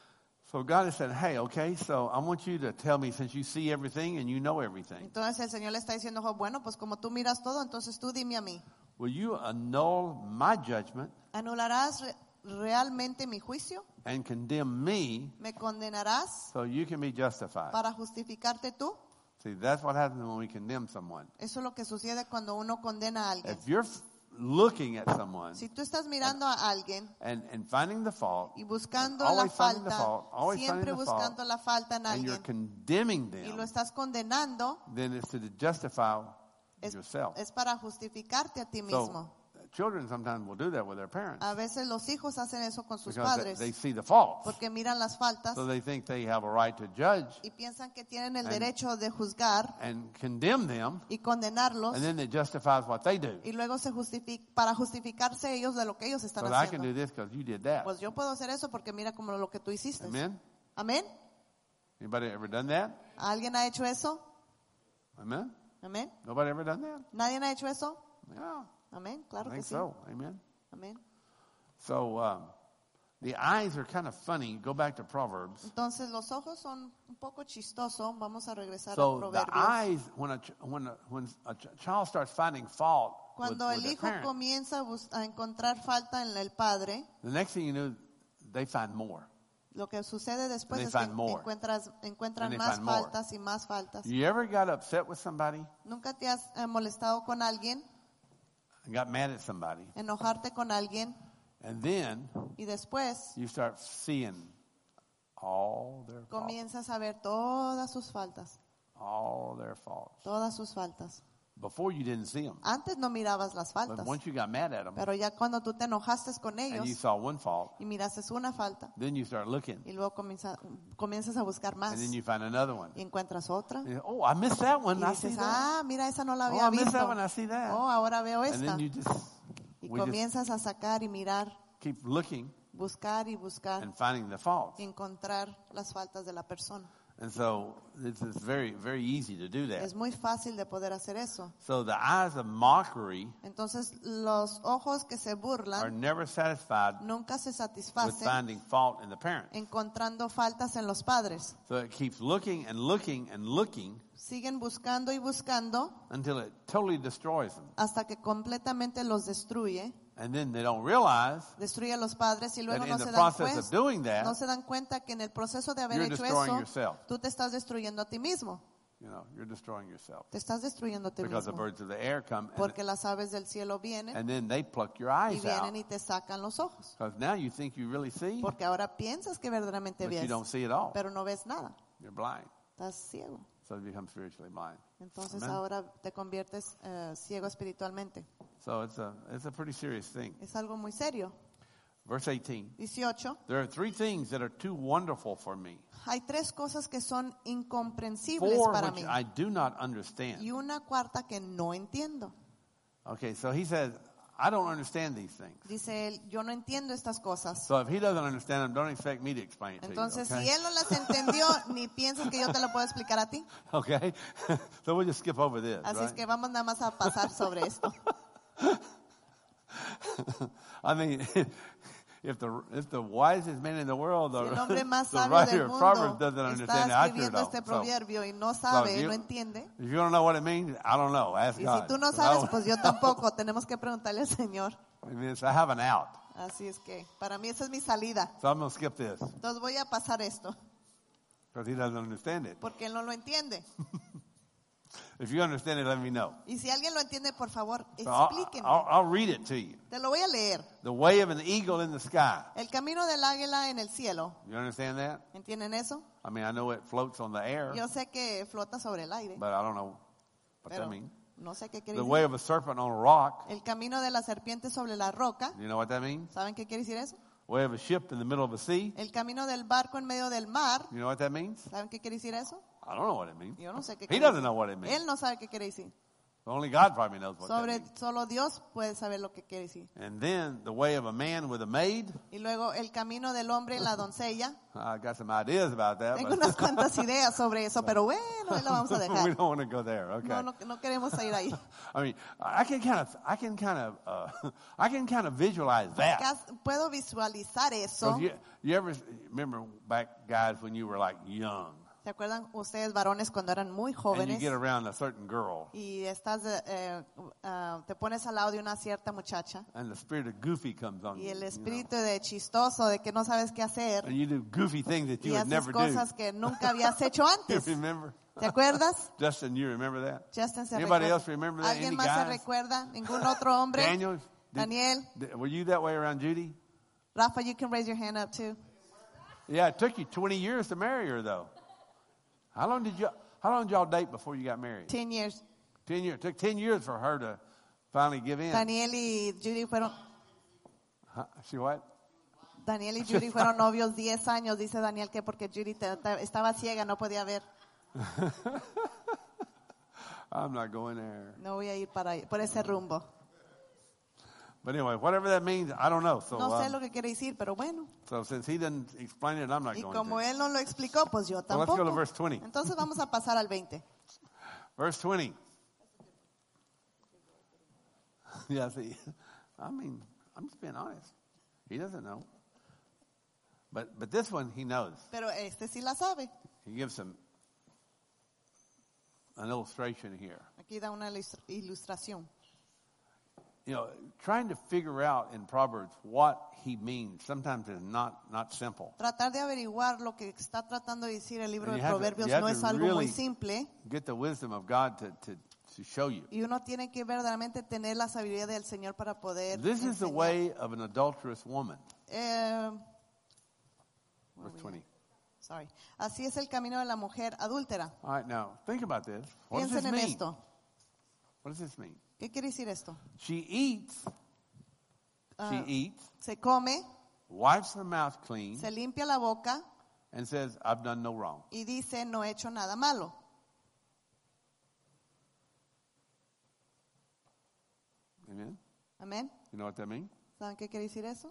[SPEAKER 1] So God has said, hey, okay, so I want you to tell me, since you see everything and you know everything,
[SPEAKER 2] Entonces el Señor le está diciendo, "Jo, bueno, pues como tú miras todo, entonces tú dime a mí.
[SPEAKER 1] will you annul my judgment
[SPEAKER 2] ¿Anularás re- realmente mi juicio?
[SPEAKER 1] and condemn me
[SPEAKER 2] ¿Me condenarás
[SPEAKER 1] so you can be justified?
[SPEAKER 2] para justificarte tú?
[SPEAKER 1] See, that's what happens when we condemn someone.
[SPEAKER 2] Eso es lo que sucede cuando uno condena a alguien.
[SPEAKER 1] If you're f- looking at someone
[SPEAKER 2] Si tú estás mirando a alguien
[SPEAKER 1] and, and finding the fault,
[SPEAKER 2] y buscando la
[SPEAKER 1] always finding the
[SPEAKER 2] falta,
[SPEAKER 1] fault, always
[SPEAKER 2] siempre
[SPEAKER 1] finding the fault,
[SPEAKER 2] buscando la falta en
[SPEAKER 1] and you're
[SPEAKER 2] alguien
[SPEAKER 1] condemning
[SPEAKER 2] y lo
[SPEAKER 1] them,
[SPEAKER 2] estás condenando,
[SPEAKER 1] then it's to justify
[SPEAKER 2] es,
[SPEAKER 1] yourself.
[SPEAKER 2] es para justificarte a ti
[SPEAKER 1] So,
[SPEAKER 2] mismo.
[SPEAKER 1] children sometimes will do that with their parents
[SPEAKER 2] A veces los hijos hacen eso con sus
[SPEAKER 1] because they,
[SPEAKER 2] padres
[SPEAKER 1] they see the faults.
[SPEAKER 2] porque miran las faltas
[SPEAKER 1] So they think they have a right to judge
[SPEAKER 2] y piensan que tienen el
[SPEAKER 1] And-
[SPEAKER 2] derecho de juzgar
[SPEAKER 1] and condemn them,
[SPEAKER 2] y condenarlos
[SPEAKER 1] and then it justifies what they do.
[SPEAKER 2] y luego se justifica para justificarse ellos de lo que ellos están
[SPEAKER 1] But I can
[SPEAKER 2] haciendo.
[SPEAKER 1] do this because you did that.
[SPEAKER 2] Pues yo puedo hacer eso porque mira como lo que tú hiciste.
[SPEAKER 1] Amen?
[SPEAKER 2] Amén.
[SPEAKER 1] Anybody ever done that?
[SPEAKER 2] ¿Alguien ha hecho eso?
[SPEAKER 1] Amen?
[SPEAKER 2] Amén.
[SPEAKER 1] Nobody ever done that?
[SPEAKER 2] ¿Nadie ha hecho eso?
[SPEAKER 1] Yeah,
[SPEAKER 2] Amén.
[SPEAKER 1] I
[SPEAKER 2] Claro que
[SPEAKER 1] think
[SPEAKER 2] sí.
[SPEAKER 1] so. Amen?
[SPEAKER 2] Amén.
[SPEAKER 1] So um, the eyes are kind of funny. Go back to Proverbs.
[SPEAKER 2] Entonces los ojos son un poco chistosos. Vamos a regresar a
[SPEAKER 1] So the
[SPEAKER 2] Proverbios.
[SPEAKER 1] eyes, when a, ch- when a, when a ch- child starts finding fault with,
[SPEAKER 2] Cuando
[SPEAKER 1] with
[SPEAKER 2] el
[SPEAKER 1] their
[SPEAKER 2] hijo
[SPEAKER 1] parent,
[SPEAKER 2] comienza a, bus- a encontrar falta en el padre,
[SPEAKER 1] the next thing you know, they find more.
[SPEAKER 2] lo que sucede después
[SPEAKER 1] They
[SPEAKER 2] es que
[SPEAKER 1] find more.
[SPEAKER 2] encuentras, encuentran
[SPEAKER 1] And they
[SPEAKER 2] más
[SPEAKER 1] find more.
[SPEAKER 2] faltas y más faltas.
[SPEAKER 1] You ever got upset with somebody
[SPEAKER 2] ¿Nunca te has eh, molestado con alguien,
[SPEAKER 1] and got mad at somebody,
[SPEAKER 2] enojarte con alguien
[SPEAKER 1] and then
[SPEAKER 2] y después
[SPEAKER 1] you start seeing all their faults,
[SPEAKER 2] comienzas a ver todas sus faltas,
[SPEAKER 1] all their faults.
[SPEAKER 2] todas sus faltas?
[SPEAKER 1] Before you didn't see them,
[SPEAKER 2] Antes no mirabas las
[SPEAKER 1] but
[SPEAKER 2] faltas,
[SPEAKER 1] once you got mad at them
[SPEAKER 2] pero ya cuando tú te enojaste con
[SPEAKER 1] and you
[SPEAKER 2] ellos
[SPEAKER 1] saw one fault,
[SPEAKER 2] y miraste una falta
[SPEAKER 1] then you start looking,
[SPEAKER 2] y luego comienza- comienzas a buscar más
[SPEAKER 1] and then you find another one.
[SPEAKER 2] y encuentras otra
[SPEAKER 1] And you- oh, I missed that one.
[SPEAKER 2] y
[SPEAKER 1] I see
[SPEAKER 2] dices,
[SPEAKER 1] that.
[SPEAKER 2] ah, mira, esa no la
[SPEAKER 1] Oh,
[SPEAKER 2] había
[SPEAKER 1] I missed
[SPEAKER 2] visto.
[SPEAKER 1] that one. I see that.
[SPEAKER 2] Oh, ahora veo
[SPEAKER 1] And
[SPEAKER 2] esta.
[SPEAKER 1] then you just
[SPEAKER 2] Y
[SPEAKER 1] we just
[SPEAKER 2] comienzas a sacar y mirar,
[SPEAKER 1] keep looking
[SPEAKER 2] buscar y buscar
[SPEAKER 1] and finding the faults.
[SPEAKER 2] y encontrar las faltas de la persona.
[SPEAKER 1] And so it's, it's very, very easy to do that.
[SPEAKER 2] Es muy fácil de poder hacer eso.
[SPEAKER 1] So the eyes of mockery
[SPEAKER 2] Entonces, los ojos que se
[SPEAKER 1] are
[SPEAKER 2] burlan
[SPEAKER 1] never satisfied
[SPEAKER 2] nunca se
[SPEAKER 1] with
[SPEAKER 2] satisfacen
[SPEAKER 1] finding fault in the parent.
[SPEAKER 2] encontrando faltas en los padres.
[SPEAKER 1] So it keeps looking and looking and looking
[SPEAKER 2] Siguen buscando y buscando
[SPEAKER 1] until it totally destroys them.
[SPEAKER 2] hasta que completamente los destruye.
[SPEAKER 1] And then they don't realize
[SPEAKER 2] Destruye a los padres y
[SPEAKER 1] that
[SPEAKER 2] luego
[SPEAKER 1] in
[SPEAKER 2] no
[SPEAKER 1] the
[SPEAKER 2] se dan
[SPEAKER 1] process of
[SPEAKER 2] cuenta,
[SPEAKER 1] doing that,
[SPEAKER 2] no se dan cuenta que en el proceso de haber
[SPEAKER 1] you're
[SPEAKER 2] hecho
[SPEAKER 1] destroying
[SPEAKER 2] eso,
[SPEAKER 1] yourself.
[SPEAKER 2] tú te estás destruyendo a ti mismo.
[SPEAKER 1] you know, you're destroying yourself.
[SPEAKER 2] Te estás destruyendo a ti
[SPEAKER 1] Because the
[SPEAKER 2] mismo.
[SPEAKER 1] birds of the air come and,
[SPEAKER 2] Porque las aves del cielo vienen
[SPEAKER 1] and then they pluck your
[SPEAKER 2] y
[SPEAKER 1] eyes out.
[SPEAKER 2] vienen y te sacan los ojos.
[SPEAKER 1] Because now you think you really see,
[SPEAKER 2] Porque ahora piensas que verdaderamente
[SPEAKER 1] but you
[SPEAKER 2] ves,
[SPEAKER 1] don't see it all.
[SPEAKER 2] pero no ves nada.
[SPEAKER 1] You're blind.
[SPEAKER 2] Estás ciego.
[SPEAKER 1] So you become spiritually blind.
[SPEAKER 2] Entonces
[SPEAKER 1] Amen.
[SPEAKER 2] ahora te conviertes eh, ciego espiritualmente.
[SPEAKER 1] So it's a, it's a pretty serious thing.
[SPEAKER 2] Es algo muy serio.
[SPEAKER 1] Verse eighteen.
[SPEAKER 2] dieciocho.
[SPEAKER 1] There are three things that are too wonderful for me,
[SPEAKER 2] Hay tres cosas que son incomprensibles
[SPEAKER 1] four
[SPEAKER 2] para
[SPEAKER 1] which
[SPEAKER 2] mí
[SPEAKER 1] I do not understand.
[SPEAKER 2] y una cuarta que no entiendo.
[SPEAKER 1] Okay, so he says, I don't understand these things.
[SPEAKER 2] Dice él, yo no entiendo estas cosas.
[SPEAKER 1] So if he doesn't understand them, don't expect me to explain it to
[SPEAKER 2] Entonces,
[SPEAKER 1] you.
[SPEAKER 2] si
[SPEAKER 1] Okay?
[SPEAKER 2] él no las entendió, ni piensas que yo te lo puedo explicar a ti.
[SPEAKER 1] Okay? So we'll just skip over this.
[SPEAKER 2] Así es
[SPEAKER 1] Right?
[SPEAKER 2] que vamos nada más a pasar sobre esto.
[SPEAKER 1] I mean, if the if the wisest man in the world, the,
[SPEAKER 2] Si el hombre más
[SPEAKER 1] the
[SPEAKER 2] sabio
[SPEAKER 1] writer
[SPEAKER 2] del
[SPEAKER 1] of Proverbs
[SPEAKER 2] mundo
[SPEAKER 1] doesn't understand
[SPEAKER 2] está
[SPEAKER 1] it, I sure
[SPEAKER 2] escribiendo
[SPEAKER 1] don't.
[SPEAKER 2] este
[SPEAKER 1] So,
[SPEAKER 2] proverbio y no
[SPEAKER 1] so
[SPEAKER 2] sabe,
[SPEAKER 1] if you,
[SPEAKER 2] no entiende.
[SPEAKER 1] if you don't know what it means, I don't know. Ask
[SPEAKER 2] Y si
[SPEAKER 1] God.
[SPEAKER 2] tú no
[SPEAKER 1] But I
[SPEAKER 2] sabes,
[SPEAKER 1] don't-
[SPEAKER 2] pues yo tampoco. Tenemos que preguntarle al Señor.
[SPEAKER 1] I mean, it's- I have an out,
[SPEAKER 2] Así es que para mí esa es mi salida.
[SPEAKER 1] so I'm going to skip this
[SPEAKER 2] Entonces voy a pasar esto
[SPEAKER 1] because he doesn't understand it.
[SPEAKER 2] porque él no lo entiende.
[SPEAKER 1] If you understand it, let me know.
[SPEAKER 2] Y si alguien lo entiende, por favor,
[SPEAKER 1] So I'll,
[SPEAKER 2] explíquenme.
[SPEAKER 1] I'll, I'll read it to you.
[SPEAKER 2] Te lo voy a leer.
[SPEAKER 1] The way of an eagle in the sky.
[SPEAKER 2] El camino del águila en el cielo.
[SPEAKER 1] You understand that?
[SPEAKER 2] ¿Entienden eso?
[SPEAKER 1] I mean, I know it floats on the air,
[SPEAKER 2] Yo sé que flota sobre el aire,
[SPEAKER 1] but I don't know what
[SPEAKER 2] pero
[SPEAKER 1] that means.
[SPEAKER 2] no sé qué quiere
[SPEAKER 1] The
[SPEAKER 2] decir.
[SPEAKER 1] way of a serpent on a rock.
[SPEAKER 2] El camino de la serpiente sobre la roca.
[SPEAKER 1] You know what that means?
[SPEAKER 2] ¿Saben qué quiere decir eso?
[SPEAKER 1] Way of a ship in the middle of a sea.
[SPEAKER 2] El camino del barco en medio del mar.
[SPEAKER 1] You know what that means?
[SPEAKER 2] ¿Saben qué quiere decir eso?
[SPEAKER 1] I don't know what it means.
[SPEAKER 2] Yo no sé qué
[SPEAKER 1] He
[SPEAKER 2] quiere
[SPEAKER 1] doesn't
[SPEAKER 2] decir.
[SPEAKER 1] know what it means.
[SPEAKER 2] Él no sabe qué quiere decir.
[SPEAKER 1] Only God probably knows what that
[SPEAKER 2] Sobre,
[SPEAKER 1] means.
[SPEAKER 2] solo Dios puede saber lo que quiere decir.
[SPEAKER 1] And then the way of a man with a maid.
[SPEAKER 2] Y luego el camino del hombre y la doncella.
[SPEAKER 1] I got some ideas about that.
[SPEAKER 2] Tengo
[SPEAKER 1] But
[SPEAKER 2] unas cuantas ideas sobre eso, pero bueno, ahí lo vamos a
[SPEAKER 1] we
[SPEAKER 2] dejar.
[SPEAKER 1] don't want to go there. Okay.
[SPEAKER 2] No, no, no queremos ir ahí.
[SPEAKER 1] I mean, I can kind of, I can kind of, uh, I can kind of visualize that.
[SPEAKER 2] Cas- Puedo visualizar eso.
[SPEAKER 1] 'Cause You, you ever remember back, guys, when you were like young,
[SPEAKER 2] ¿Se acuerdan ustedes, varones, cuando eran muy
[SPEAKER 1] and you
[SPEAKER 2] jóvenes
[SPEAKER 1] get around a certain girl,
[SPEAKER 2] y estás, eh, uh, te pones al lado de una cierta muchacha
[SPEAKER 1] and the spirit of goofy comes on
[SPEAKER 2] y
[SPEAKER 1] you,
[SPEAKER 2] el
[SPEAKER 1] you
[SPEAKER 2] espíritu de chistoso, de que no sabes qué hacer
[SPEAKER 1] know, and you do goofy things that you
[SPEAKER 2] y
[SPEAKER 1] would
[SPEAKER 2] haces
[SPEAKER 1] never do.
[SPEAKER 2] cosas que nunca habías hecho
[SPEAKER 1] You
[SPEAKER 2] antes?
[SPEAKER 1] remember?
[SPEAKER 2] ¿Te acuerdas?
[SPEAKER 1] Justin, you remember that?
[SPEAKER 2] Justin se
[SPEAKER 1] Anybody
[SPEAKER 2] recuerda.
[SPEAKER 1] else remember that?
[SPEAKER 2] ¿Alguien
[SPEAKER 1] Any
[SPEAKER 2] más se
[SPEAKER 1] guys?
[SPEAKER 2] recuerda? ¿Ningún otro hombre?
[SPEAKER 1] Daniel, did-
[SPEAKER 2] Daniel,
[SPEAKER 1] did- were you that way around Judy?
[SPEAKER 2] Rafa, you can raise your hand up too.
[SPEAKER 1] Yeah, it took you twenty years to marry her, though. How long did you? How long did y'all date before you got married?
[SPEAKER 2] Ten years.
[SPEAKER 1] Ten years. It took ten years for her to finally give in.
[SPEAKER 2] Daniel y Judy fueron,
[SPEAKER 1] Huh? She what?
[SPEAKER 2] Daniel y Judy fueron novios diez años, dice Daniel, que porque Judy te- te- estaba ciega, no podía ver.
[SPEAKER 1] I'm not going there.
[SPEAKER 2] No voy a ir para ahí- por ese rumbo.
[SPEAKER 1] But anyway, whatever that means, I don't know. So,
[SPEAKER 2] No sé
[SPEAKER 1] um,
[SPEAKER 2] lo que quiere decir, pero bueno.
[SPEAKER 1] so since he didn't explain it, I'm not
[SPEAKER 2] Y
[SPEAKER 1] going
[SPEAKER 2] como
[SPEAKER 1] to.
[SPEAKER 2] él no lo explicó, pues yo
[SPEAKER 1] So let's go to
[SPEAKER 2] tampoco.
[SPEAKER 1] verse twenty.
[SPEAKER 2] Entonces vamos a pasar al veinte.
[SPEAKER 1] Verse twenty. Yeah, see, I mean, I'm just being honest. He doesn't know. But but this one, he knows.
[SPEAKER 2] Pero este sí la sabe.
[SPEAKER 1] He gives some an illustration here.
[SPEAKER 2] Aquí da una ilus- ilustración.
[SPEAKER 1] You know, trying to figure out in Proverbs what he means sometimes is not not simple.
[SPEAKER 2] Tratar de averiguar lo que está tratando de decir el libro
[SPEAKER 1] And
[SPEAKER 2] de
[SPEAKER 1] you have to-
[SPEAKER 2] Proverbios
[SPEAKER 1] you have
[SPEAKER 2] no
[SPEAKER 1] to
[SPEAKER 2] es algo
[SPEAKER 1] really
[SPEAKER 2] muy simple.
[SPEAKER 1] Get the wisdom of God to, to, to show you.
[SPEAKER 2] Y uno tiene que verdaderamente tener la sabiduría del Señor para poder
[SPEAKER 1] This is the
[SPEAKER 2] enseñar.
[SPEAKER 1] way of an adulterous woman.
[SPEAKER 2] Eh,
[SPEAKER 1] Verse twenty.
[SPEAKER 2] sorry. Así es el camino de la mujer adúltera.
[SPEAKER 1] All right, now think about this. What does
[SPEAKER 2] Piensen
[SPEAKER 1] this
[SPEAKER 2] en
[SPEAKER 1] mean?
[SPEAKER 2] esto.
[SPEAKER 1] What does this mean?
[SPEAKER 2] ¿Qué quiere decir esto?
[SPEAKER 1] She eats, she
[SPEAKER 2] Ah.
[SPEAKER 1] eats,
[SPEAKER 2] Se come,
[SPEAKER 1] wipes her mouth clean,
[SPEAKER 2] se limpia la boca
[SPEAKER 1] and says, I've done no wrong.
[SPEAKER 2] y dice no he hecho nada malo.
[SPEAKER 1] Amen?
[SPEAKER 2] Amén.
[SPEAKER 1] You know what that means?
[SPEAKER 2] ¿Saben qué quiere decir eso?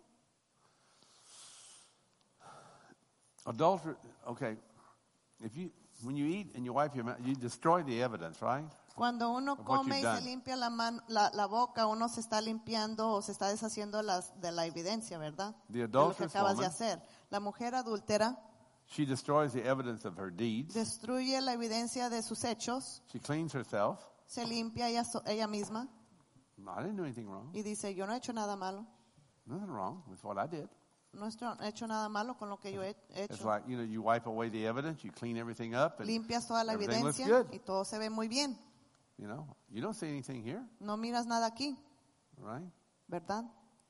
[SPEAKER 1] Adultery, okay. If you, when you eat and you wipe your mouth, you destroy the evidence, right?
[SPEAKER 2] Cuando uno
[SPEAKER 1] Of what
[SPEAKER 2] come
[SPEAKER 1] you've
[SPEAKER 2] y
[SPEAKER 1] done.
[SPEAKER 2] se limpia la, man- la, la boca, uno se está limpiando o se está deshaciendo las, de la evidencia, ¿verdad?
[SPEAKER 1] The
[SPEAKER 2] De lo que
[SPEAKER 1] adulterous
[SPEAKER 2] acabas de
[SPEAKER 1] woman,
[SPEAKER 2] hacer. La mujer adúltera
[SPEAKER 1] she destroys the evidence of her deeds.
[SPEAKER 2] destruye la evidencia de sus hechos,
[SPEAKER 1] She cleans herself.
[SPEAKER 2] se limpia ella, so- ella misma
[SPEAKER 1] No, I didn't do anything wrong.
[SPEAKER 2] y dice yo no he hecho nada malo.
[SPEAKER 1] Nothing wrong with what I did.
[SPEAKER 2] No he hecho nada malo con lo que yo he
[SPEAKER 1] It's
[SPEAKER 2] hecho.
[SPEAKER 1] like, you know, you wipe away the evidence, you clean everything up, and,
[SPEAKER 2] Limpias toda la
[SPEAKER 1] everything looks
[SPEAKER 2] evidencia
[SPEAKER 1] good.
[SPEAKER 2] y todo se ve muy bien.
[SPEAKER 1] you know, you don't see anything here,
[SPEAKER 2] No miras nada aquí,
[SPEAKER 1] right?
[SPEAKER 2] ¿verdad?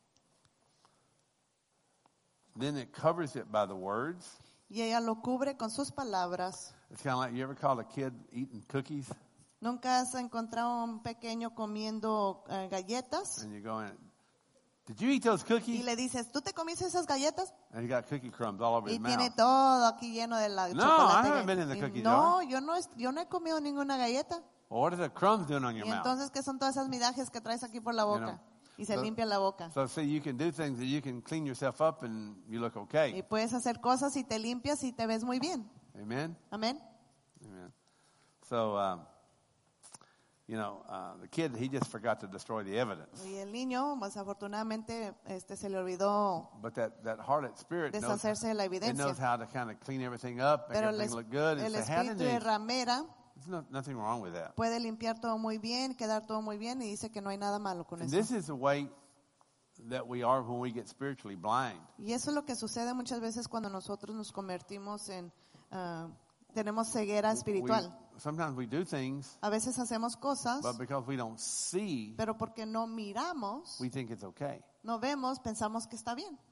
[SPEAKER 1] Then it covers it by the words.
[SPEAKER 2] Y ella lo cubre con sus palabras.
[SPEAKER 1] It's kind of like, you ever caught a kid eating cookies?
[SPEAKER 2] ¿Nunca has encontrado a un pequeño comiendo eh, galletas?
[SPEAKER 1] And you're going, did you eat those
[SPEAKER 2] Y
[SPEAKER 1] cookies?
[SPEAKER 2] le dices, ¿tú te comiste esas galletas?
[SPEAKER 1] And he got cookie crumbs all over
[SPEAKER 2] Y
[SPEAKER 1] his
[SPEAKER 2] tiene
[SPEAKER 1] mouth.
[SPEAKER 2] todo aquí lleno de la
[SPEAKER 1] No,
[SPEAKER 2] chocolate.
[SPEAKER 1] I haven't been in the
[SPEAKER 2] Y
[SPEAKER 1] cookie
[SPEAKER 2] no,
[SPEAKER 1] jar.
[SPEAKER 2] yo no, es- yo no he comido ninguna galleta.
[SPEAKER 1] Well, what are the crumbs doing on your
[SPEAKER 2] Y
[SPEAKER 1] mouth?
[SPEAKER 2] entonces, ¿qué son todas esas migajes que traes aquí por la
[SPEAKER 1] You
[SPEAKER 2] boca?
[SPEAKER 1] know,
[SPEAKER 2] Y se
[SPEAKER 1] so-
[SPEAKER 2] limpia la boca.
[SPEAKER 1] So see, you can do things that you can clean yourself up and you look
[SPEAKER 2] Y
[SPEAKER 1] okay.
[SPEAKER 2] puedes hacer cosas y te limpias y te ves muy bien.
[SPEAKER 1] Amen?
[SPEAKER 2] Amén.
[SPEAKER 1] Amen. So, um, you know, uh, the kid, he just forgot to destroy the evidence.
[SPEAKER 2] Y el niño, desafortunadamente, este, se le olvidó
[SPEAKER 1] But that, that hearted spirit knows,
[SPEAKER 2] deshacerse de la
[SPEAKER 1] it knows
[SPEAKER 2] evidencia.
[SPEAKER 1] how to kind of clean everything up, make
[SPEAKER 2] Pero el,
[SPEAKER 1] everything
[SPEAKER 2] es-
[SPEAKER 1] look good, and
[SPEAKER 2] el
[SPEAKER 1] say, how did
[SPEAKER 2] espíritu de
[SPEAKER 1] they?
[SPEAKER 2] ramera
[SPEAKER 1] There's no, nothing wrong with that.
[SPEAKER 2] puede limpiar todo muy bien, quedar todo muy bien y dice que no hay nada malo con
[SPEAKER 1] And
[SPEAKER 2] eso.
[SPEAKER 1] this is the way that we are when we get spiritually blind.
[SPEAKER 2] Y eso es lo que sucede muchas veces cuando nosotros nos convertimos en, ah, tenemos ceguera espiritual.
[SPEAKER 1] We, sometimes we do things,
[SPEAKER 2] A veces hacemos cosas,
[SPEAKER 1] but because we don't see,
[SPEAKER 2] pero porque no miramos,
[SPEAKER 1] we think it's okay.
[SPEAKER 2] no vemos, pensamos que está bien.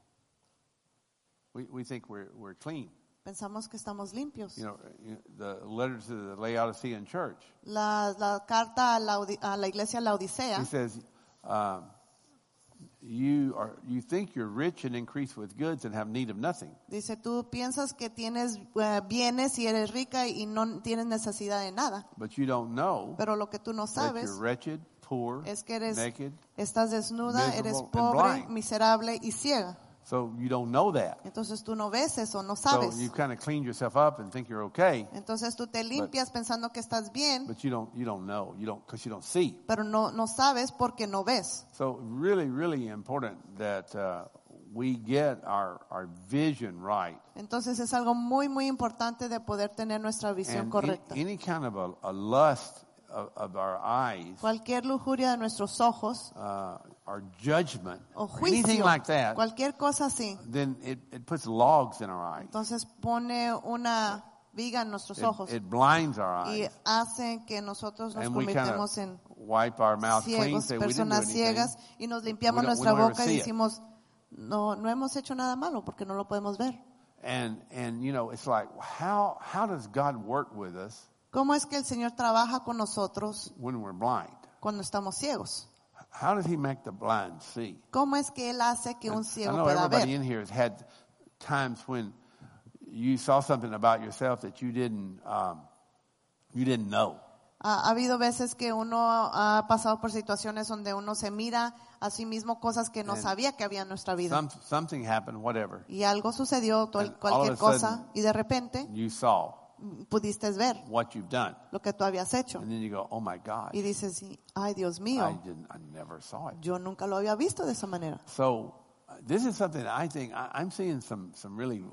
[SPEAKER 1] We we think we're we're clean.
[SPEAKER 2] Pensamos que estamos limpios.
[SPEAKER 1] You know, the letter to the Laodicean church.
[SPEAKER 2] La, la carta a la, a la iglesia Laodicea
[SPEAKER 1] He says, um, you are you think you're rich and increase with goods and have need of nothing.
[SPEAKER 2] dice, tú piensas que tienes uh, bienes y eres rica y no tienes necesidad de nada.
[SPEAKER 1] But you don't know
[SPEAKER 2] Pero lo que tú no
[SPEAKER 1] that
[SPEAKER 2] sabes
[SPEAKER 1] you're wretched, poor,
[SPEAKER 2] es que eres,
[SPEAKER 1] naked.
[SPEAKER 2] estás desnuda,
[SPEAKER 1] miserable,
[SPEAKER 2] eres
[SPEAKER 1] and
[SPEAKER 2] pobre,
[SPEAKER 1] blind.
[SPEAKER 2] miserable y ciega.
[SPEAKER 1] So you don't know that.
[SPEAKER 2] Entonces tú no ves eso, no
[SPEAKER 1] So
[SPEAKER 2] sabes.
[SPEAKER 1] you kind of cleaned yourself up and think you're okay,
[SPEAKER 2] Entonces tú te limpias pensando que estás bien,
[SPEAKER 1] but you don't you don't know. You don't because you don't see.
[SPEAKER 2] pero no, no sabes porque no ves.
[SPEAKER 1] So really, really important that uh, we get our our vision right.
[SPEAKER 2] Entonces es algo muy, muy importante de poder tener nuestra visión
[SPEAKER 1] And
[SPEAKER 2] correcta.
[SPEAKER 1] any, any kind of a, a lust of, of our eyes,
[SPEAKER 2] Cualquier lujuria de nuestros ojos
[SPEAKER 1] uh, our judgment,
[SPEAKER 2] o
[SPEAKER 1] or anything
[SPEAKER 2] juicio,
[SPEAKER 1] like that,
[SPEAKER 2] cualquier cosa así,
[SPEAKER 1] then it, it puts logs in our eyes.
[SPEAKER 2] entonces pone una viga en nuestros
[SPEAKER 1] It,
[SPEAKER 2] ojos
[SPEAKER 1] it blinds our
[SPEAKER 2] y
[SPEAKER 1] eyes.
[SPEAKER 2] hace que nosotros nos
[SPEAKER 1] And we kind
[SPEAKER 2] convirtemos
[SPEAKER 1] of
[SPEAKER 2] en
[SPEAKER 1] wipe our mouth clean,
[SPEAKER 2] ciegos,
[SPEAKER 1] say we didn't do
[SPEAKER 2] personas
[SPEAKER 1] anything.
[SPEAKER 2] ciegas, y nos limpiamos
[SPEAKER 1] We don't- we
[SPEAKER 2] nuestra
[SPEAKER 1] don't ever
[SPEAKER 2] boca y
[SPEAKER 1] see it.
[SPEAKER 2] decimos, no, no hemos hecho nada malo porque no lo podemos ver.
[SPEAKER 1] And and you know, it's like how how does God work with us
[SPEAKER 2] ¿Cómo es que el Señor trabaja con nosotros
[SPEAKER 1] when we're blind?
[SPEAKER 2] cuando estamos ciegos?
[SPEAKER 1] How does He make the blind see?
[SPEAKER 2] ¿Cómo es que Él hace que un
[SPEAKER 1] I
[SPEAKER 2] ciego
[SPEAKER 1] know
[SPEAKER 2] pueda
[SPEAKER 1] everybody
[SPEAKER 2] ver?
[SPEAKER 1] in here has had times when you saw something about yourself that you didn't um, you didn't know.
[SPEAKER 2] Ha, ha habido veces que uno ha pasado por situaciones donde uno se mira a sí mismo cosas que no
[SPEAKER 1] And
[SPEAKER 2] sabía que había en nuestra vida.
[SPEAKER 1] Some, something happened, whatever.
[SPEAKER 2] Y algo sucedió, to-
[SPEAKER 1] And all
[SPEAKER 2] cualquier
[SPEAKER 1] of a sudden-
[SPEAKER 2] cosa, y de repente
[SPEAKER 1] You saw
[SPEAKER 2] pudiste ver
[SPEAKER 1] what you've done,
[SPEAKER 2] lo que tú habías hecho.
[SPEAKER 1] and then you go, "Oh my God,
[SPEAKER 2] Y dices, sí, ay Dios
[SPEAKER 1] I
[SPEAKER 2] mío,
[SPEAKER 1] didn't, I never saw it."
[SPEAKER 2] yo nunca lo había visto de esa manera.
[SPEAKER 1] So uh, this is something I think I, I'm seeing some some really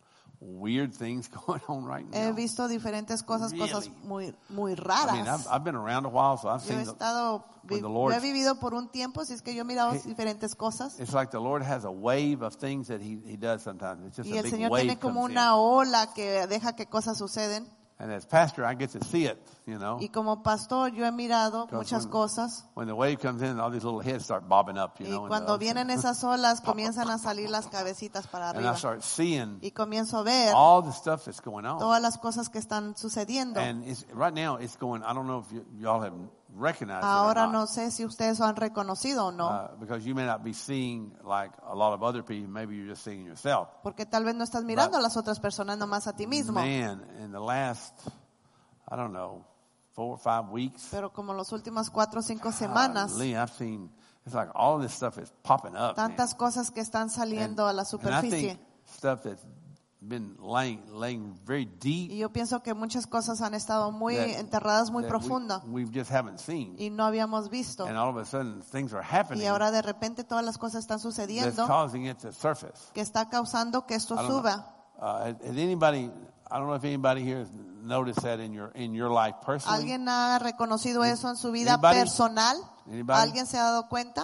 [SPEAKER 1] weird things going on right
[SPEAKER 2] He
[SPEAKER 1] now.
[SPEAKER 2] visto diferentes cosas, cosas
[SPEAKER 1] Really?
[SPEAKER 2] muy, muy
[SPEAKER 1] I mean,
[SPEAKER 2] raras.
[SPEAKER 1] I've, I've been around a while, so I've
[SPEAKER 2] Yo he
[SPEAKER 1] seen. The,
[SPEAKER 2] estado, vi-
[SPEAKER 1] when the
[SPEAKER 2] yo
[SPEAKER 1] Lord-
[SPEAKER 2] he vivido por un tiempo, si es que yo he mirado
[SPEAKER 1] He-
[SPEAKER 2] diferentes cosas.
[SPEAKER 1] it's like the Lord has a wave of things that He He does sometimes. It's just
[SPEAKER 2] Y
[SPEAKER 1] a
[SPEAKER 2] el
[SPEAKER 1] big
[SPEAKER 2] Señor
[SPEAKER 1] wave
[SPEAKER 2] tiene como
[SPEAKER 1] comes in.
[SPEAKER 2] una ola que deja que cosas suceden.
[SPEAKER 1] And as pastor, I get to see it. You know,
[SPEAKER 2] Y como pastor yo he mirado
[SPEAKER 1] Because
[SPEAKER 2] muchas
[SPEAKER 1] when-
[SPEAKER 2] cosas.
[SPEAKER 1] when the wave comes in, all these little heads start bobbing up. You
[SPEAKER 2] Y
[SPEAKER 1] know, in
[SPEAKER 2] cuando
[SPEAKER 1] the
[SPEAKER 2] vienen
[SPEAKER 1] ocean.
[SPEAKER 2] esas olas comienzan a salir las cabecitas para
[SPEAKER 1] and I
[SPEAKER 2] arriba.
[SPEAKER 1] start seeing
[SPEAKER 2] Y comienzo a ver
[SPEAKER 1] all the stuff that's going on.
[SPEAKER 2] todas las cosas que están sucediendo.
[SPEAKER 1] And it's, right now, it's going. I don't know if you, y'all have recognized
[SPEAKER 2] Ahora
[SPEAKER 1] it or
[SPEAKER 2] no
[SPEAKER 1] not.
[SPEAKER 2] sé si ustedes lo han reconocido o no.
[SPEAKER 1] Uh, because you may not be seeing like a lot of other people. Maybe you're just seeing yourself.
[SPEAKER 2] Porque tal vez no estás mirando a las otras personas, nomás a ti mismo.
[SPEAKER 1] Man, in the last, I don't know, four or five weeks,
[SPEAKER 2] Pero como las últimas cuatro o cinco semanas,
[SPEAKER 1] golly, I've seen. It's like all of this stuff is popping up. man.
[SPEAKER 2] tantas cosas que están saliendo a la
[SPEAKER 1] And I
[SPEAKER 2] superficie.
[SPEAKER 1] think stuff that's been laying laying very deep.
[SPEAKER 2] Y yo pienso que muchas cosas han estado muy
[SPEAKER 1] that-
[SPEAKER 2] enterradas muy
[SPEAKER 1] that we-
[SPEAKER 2] profunda
[SPEAKER 1] we just haven't seen.
[SPEAKER 2] y no habíamos visto.
[SPEAKER 1] And all of a sudden, things are happening
[SPEAKER 2] Y ahora de repente todas las cosas están
[SPEAKER 1] that's
[SPEAKER 2] sucediendo
[SPEAKER 1] causing it to surface.
[SPEAKER 2] que está causando que esto
[SPEAKER 1] I don't know.
[SPEAKER 2] suba.
[SPEAKER 1] Uh, has has anybody? I don't know if anybody here has noticed that in your in your life personally.
[SPEAKER 2] ¿Alguien ha reconocido eso en su vida
[SPEAKER 1] Anybody?
[SPEAKER 2] personal?
[SPEAKER 1] Anybody?
[SPEAKER 2] ¿Alguien se ha dado cuenta?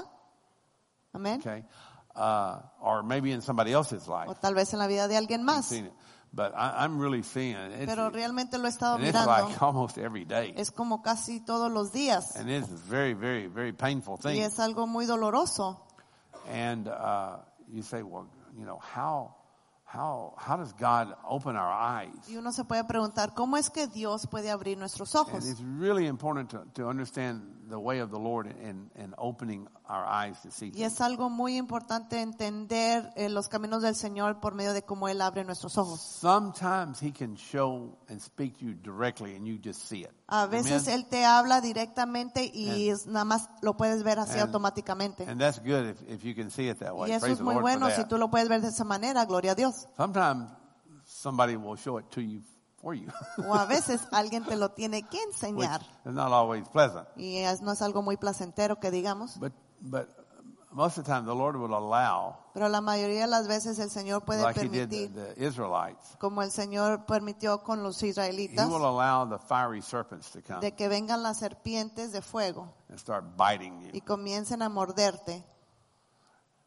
[SPEAKER 2] Amén.
[SPEAKER 1] Okay, uh, or maybe in somebody else's life.
[SPEAKER 2] O tal vez en la vida de alguien
[SPEAKER 1] You've
[SPEAKER 2] más.
[SPEAKER 1] seen it, but I, I'm really seeing it.
[SPEAKER 2] Pero
[SPEAKER 1] It's,
[SPEAKER 2] realmente lo he estado
[SPEAKER 1] and it's
[SPEAKER 2] mirando.
[SPEAKER 1] like almost every day,
[SPEAKER 2] Es como casi todos los días.
[SPEAKER 1] and it's a very, very, very painful
[SPEAKER 2] Y
[SPEAKER 1] thing.
[SPEAKER 2] es algo muy doloroso.
[SPEAKER 1] And uh, you say, well, you know, how how how does God open our eyes?
[SPEAKER 2] Y uno se puede preguntar, ¿cómo es que Dios puede abrir nuestros
[SPEAKER 1] And
[SPEAKER 2] ojos?
[SPEAKER 1] it's really important to, to understand the way of the Lord and and opening our eyes to see
[SPEAKER 2] Y
[SPEAKER 1] things.
[SPEAKER 2] es algo muy importante entender eh, los caminos del Señor por medio de cómo Él abre nuestros ojos.
[SPEAKER 1] Sometimes He can show and speak to you directly, and you just see it.
[SPEAKER 2] A veces
[SPEAKER 1] Amen?
[SPEAKER 2] Él te habla directamente y
[SPEAKER 1] And-
[SPEAKER 2] es- nada más lo puedes ver así
[SPEAKER 1] and-
[SPEAKER 2] automáticamente.
[SPEAKER 1] And that's good if, if you can see it that way.
[SPEAKER 2] Y eso
[SPEAKER 1] Praise
[SPEAKER 2] es
[SPEAKER 1] the
[SPEAKER 2] muy
[SPEAKER 1] Lord
[SPEAKER 2] bueno
[SPEAKER 1] for
[SPEAKER 2] si
[SPEAKER 1] that.
[SPEAKER 2] tú lo puedes ver de esa manera, gloria a Dios.
[SPEAKER 1] Sometimes somebody will show it to you for you,
[SPEAKER 2] O a veces alguien te lo tiene que
[SPEAKER 1] which
[SPEAKER 2] enseñar
[SPEAKER 1] is not always pleasant.
[SPEAKER 2] y es- no es algo muy placentero que digamos,
[SPEAKER 1] But but most of the time the Lord will allow,
[SPEAKER 2] pero la mayoría de las veces el Señor puede
[SPEAKER 1] like He did
[SPEAKER 2] permitir,
[SPEAKER 1] the, the Israelites,
[SPEAKER 2] como el Señor permitió con los
[SPEAKER 1] He
[SPEAKER 2] israelitas,
[SPEAKER 1] will allow the fiery serpents to come
[SPEAKER 2] de que vengan las serpientes de fuego
[SPEAKER 1] and start biting
[SPEAKER 2] y
[SPEAKER 1] you.
[SPEAKER 2] comiencen a morderte.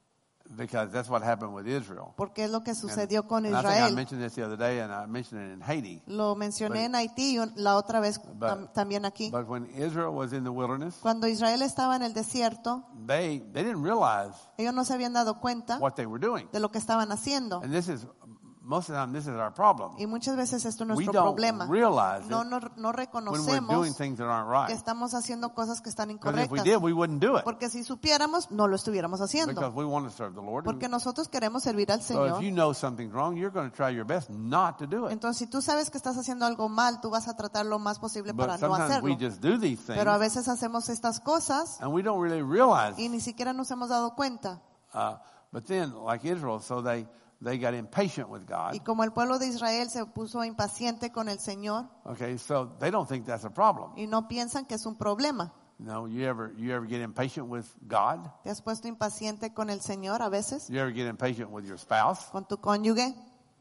[SPEAKER 1] Because that's what happened with Israel.
[SPEAKER 2] Porque es lo que sucedió con
[SPEAKER 1] And I think I
[SPEAKER 2] Israel.
[SPEAKER 1] mentioned this the other day, and I mentioned it in Haiti.
[SPEAKER 2] Lo mencioné
[SPEAKER 1] But-
[SPEAKER 2] en Haití y un- la otra vez
[SPEAKER 1] But-
[SPEAKER 2] tam- también aquí.
[SPEAKER 1] But when Israel was in the wilderness,
[SPEAKER 2] Cuando Israel estaba en el desierto,
[SPEAKER 1] they they didn't realize
[SPEAKER 2] ellos no se habían dado cuenta
[SPEAKER 1] what they were doing.
[SPEAKER 2] de lo que estaban haciendo.
[SPEAKER 1] And this is most of the time this is our problem.
[SPEAKER 2] Y muchas veces esto es
[SPEAKER 1] We
[SPEAKER 2] nuestro
[SPEAKER 1] don't
[SPEAKER 2] problema.
[SPEAKER 1] realize
[SPEAKER 2] No,
[SPEAKER 1] it
[SPEAKER 2] no, no
[SPEAKER 1] when we're doing
[SPEAKER 2] reconocemos
[SPEAKER 1] things that aren't
[SPEAKER 2] que
[SPEAKER 1] right.
[SPEAKER 2] estamos haciendo cosas que están
[SPEAKER 1] Because if we
[SPEAKER 2] incorrectas.
[SPEAKER 1] did, we wouldn't do it.
[SPEAKER 2] Porque si supiéramos, no lo estuviéramos
[SPEAKER 1] Because
[SPEAKER 2] haciendo.
[SPEAKER 1] we want to serve the Lord.
[SPEAKER 2] Porque nosotros queremos servir al
[SPEAKER 1] So if
[SPEAKER 2] Señor.
[SPEAKER 1] you know something's wrong, you're going to try your best not to do it.
[SPEAKER 2] Entonces, si tú sabes que estás haciendo algo mal, tú vas a tratar lo más posible para
[SPEAKER 1] But
[SPEAKER 2] no
[SPEAKER 1] sometimes we
[SPEAKER 2] hacerlo.
[SPEAKER 1] just do these things,
[SPEAKER 2] Pero a veces hacemos estas cosas
[SPEAKER 1] and we don't really realize.
[SPEAKER 2] y ni siquiera nos hemos dado cuenta.
[SPEAKER 1] Uh, but then, like Israel, so they they got impatient with God.
[SPEAKER 2] Y como el pueblo de Israel se puso impaciente con el Señor
[SPEAKER 1] Okay, so they don't think that's a problem.
[SPEAKER 2] y no piensan que es un problema.
[SPEAKER 1] No, you ever you ever get impatient with God?
[SPEAKER 2] ¿Te has puesto impaciente con el Señor a veces?
[SPEAKER 1] You ever get impatient with your spouse?
[SPEAKER 2] ¿Con tu cónyuge?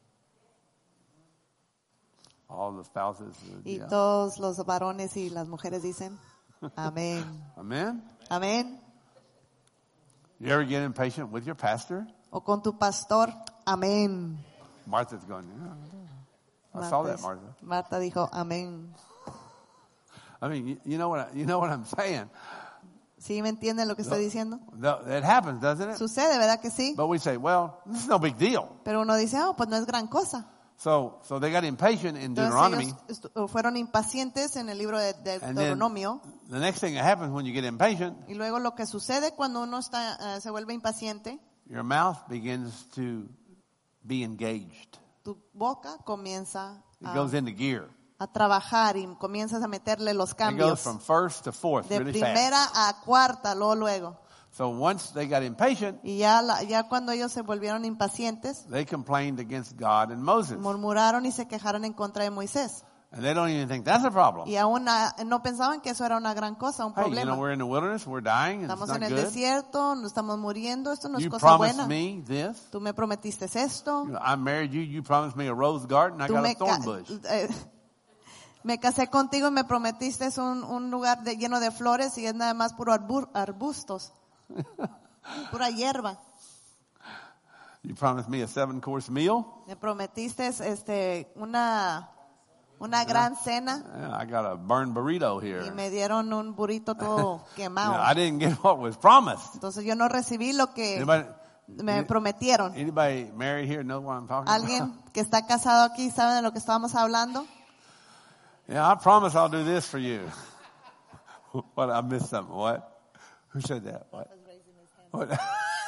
[SPEAKER 1] All the spouses. uh,
[SPEAKER 2] Y
[SPEAKER 1] yeah.
[SPEAKER 2] todos los varones y las mujeres dicen, amén.
[SPEAKER 1] Amen.
[SPEAKER 2] Amén.
[SPEAKER 1] You ever get impatient with your pastor?
[SPEAKER 2] O con tu pastor, amén.
[SPEAKER 1] Martha's going. Yeah. I saw that, Martha.
[SPEAKER 2] Marta dijo, amén.
[SPEAKER 1] I mean, you, you know what I, you know what I'm saying.
[SPEAKER 2] ¿Sí me entienden lo que estoy diciendo?
[SPEAKER 1] No, it happens, doesn't it?
[SPEAKER 2] Sucede, ¿verdad que sí?
[SPEAKER 1] But we say, well, this is no big deal.
[SPEAKER 2] Pero uno dice, oh, pues no es gran cosa.
[SPEAKER 1] So, so they got impatient in
[SPEAKER 2] Entonces
[SPEAKER 1] Deuteronomy.
[SPEAKER 2] ellos estu- fueron impacientes en el libro de, de
[SPEAKER 1] And then
[SPEAKER 2] Deuteronomio.
[SPEAKER 1] the next thing that happens when you get impatient,
[SPEAKER 2] Y luego lo que sucede cuando uno está, eh, se vuelve impaciente,
[SPEAKER 1] your mouth begins to be engaged.
[SPEAKER 2] tu boca comienza
[SPEAKER 1] It
[SPEAKER 2] a,
[SPEAKER 1] goes into gear.
[SPEAKER 2] a trabajar y comienzas a meterle los
[SPEAKER 1] It goes
[SPEAKER 2] cambios.
[SPEAKER 1] from first to fourth
[SPEAKER 2] De
[SPEAKER 1] really
[SPEAKER 2] primera
[SPEAKER 1] fast.
[SPEAKER 2] a cuarta, luego, luego.
[SPEAKER 1] So once they got impatient,
[SPEAKER 2] Y ya, la- ya cuando ellos se volvieron impacientes,
[SPEAKER 1] they complained against God and Moses.
[SPEAKER 2] murmuraron y se quejaron en contra de Moisés.
[SPEAKER 1] And they don't even think that's a problem.
[SPEAKER 2] Y aún ah, no pensaban que eso era una gran cosa, un
[SPEAKER 1] Hey, you
[SPEAKER 2] problema.
[SPEAKER 1] know, we're in the wilderness, we're dying, and it's
[SPEAKER 2] Estamos
[SPEAKER 1] not
[SPEAKER 2] en el
[SPEAKER 1] good.
[SPEAKER 2] desierto, nos estamos muriendo, esto no es
[SPEAKER 1] You
[SPEAKER 2] cosa
[SPEAKER 1] promised
[SPEAKER 2] buena.
[SPEAKER 1] me this.
[SPEAKER 2] Tú me prometiste esto.
[SPEAKER 1] You know, I married you, you promised me a rose garden, I
[SPEAKER 2] Tú
[SPEAKER 1] got
[SPEAKER 2] me,
[SPEAKER 1] a thorn
[SPEAKER 2] ca-
[SPEAKER 1] bush.
[SPEAKER 2] eh, me casé contigo y me prometiste un, un lugar de- lleno de flores y es nada más puro arbu- arbustos, pura hierba.
[SPEAKER 1] You promised me a seven course meal.
[SPEAKER 2] Me prometiste este, una, una gran cena
[SPEAKER 1] Yeah, I got a burned burrito here.
[SPEAKER 2] y me dieron un burrito todo
[SPEAKER 1] You
[SPEAKER 2] quemado.
[SPEAKER 1] know, I didn't get what was promised.
[SPEAKER 2] Entonces yo no recibí lo que
[SPEAKER 1] Anybody,
[SPEAKER 2] me prometieron.
[SPEAKER 1] anybody married here know what I'm talking about?
[SPEAKER 2] ¿Alguien que está casado aquí sabe de lo que estábamos hablando?
[SPEAKER 1] Yeah, I promise I'll do this for you. What? I missed something. What? Who said that? What? What?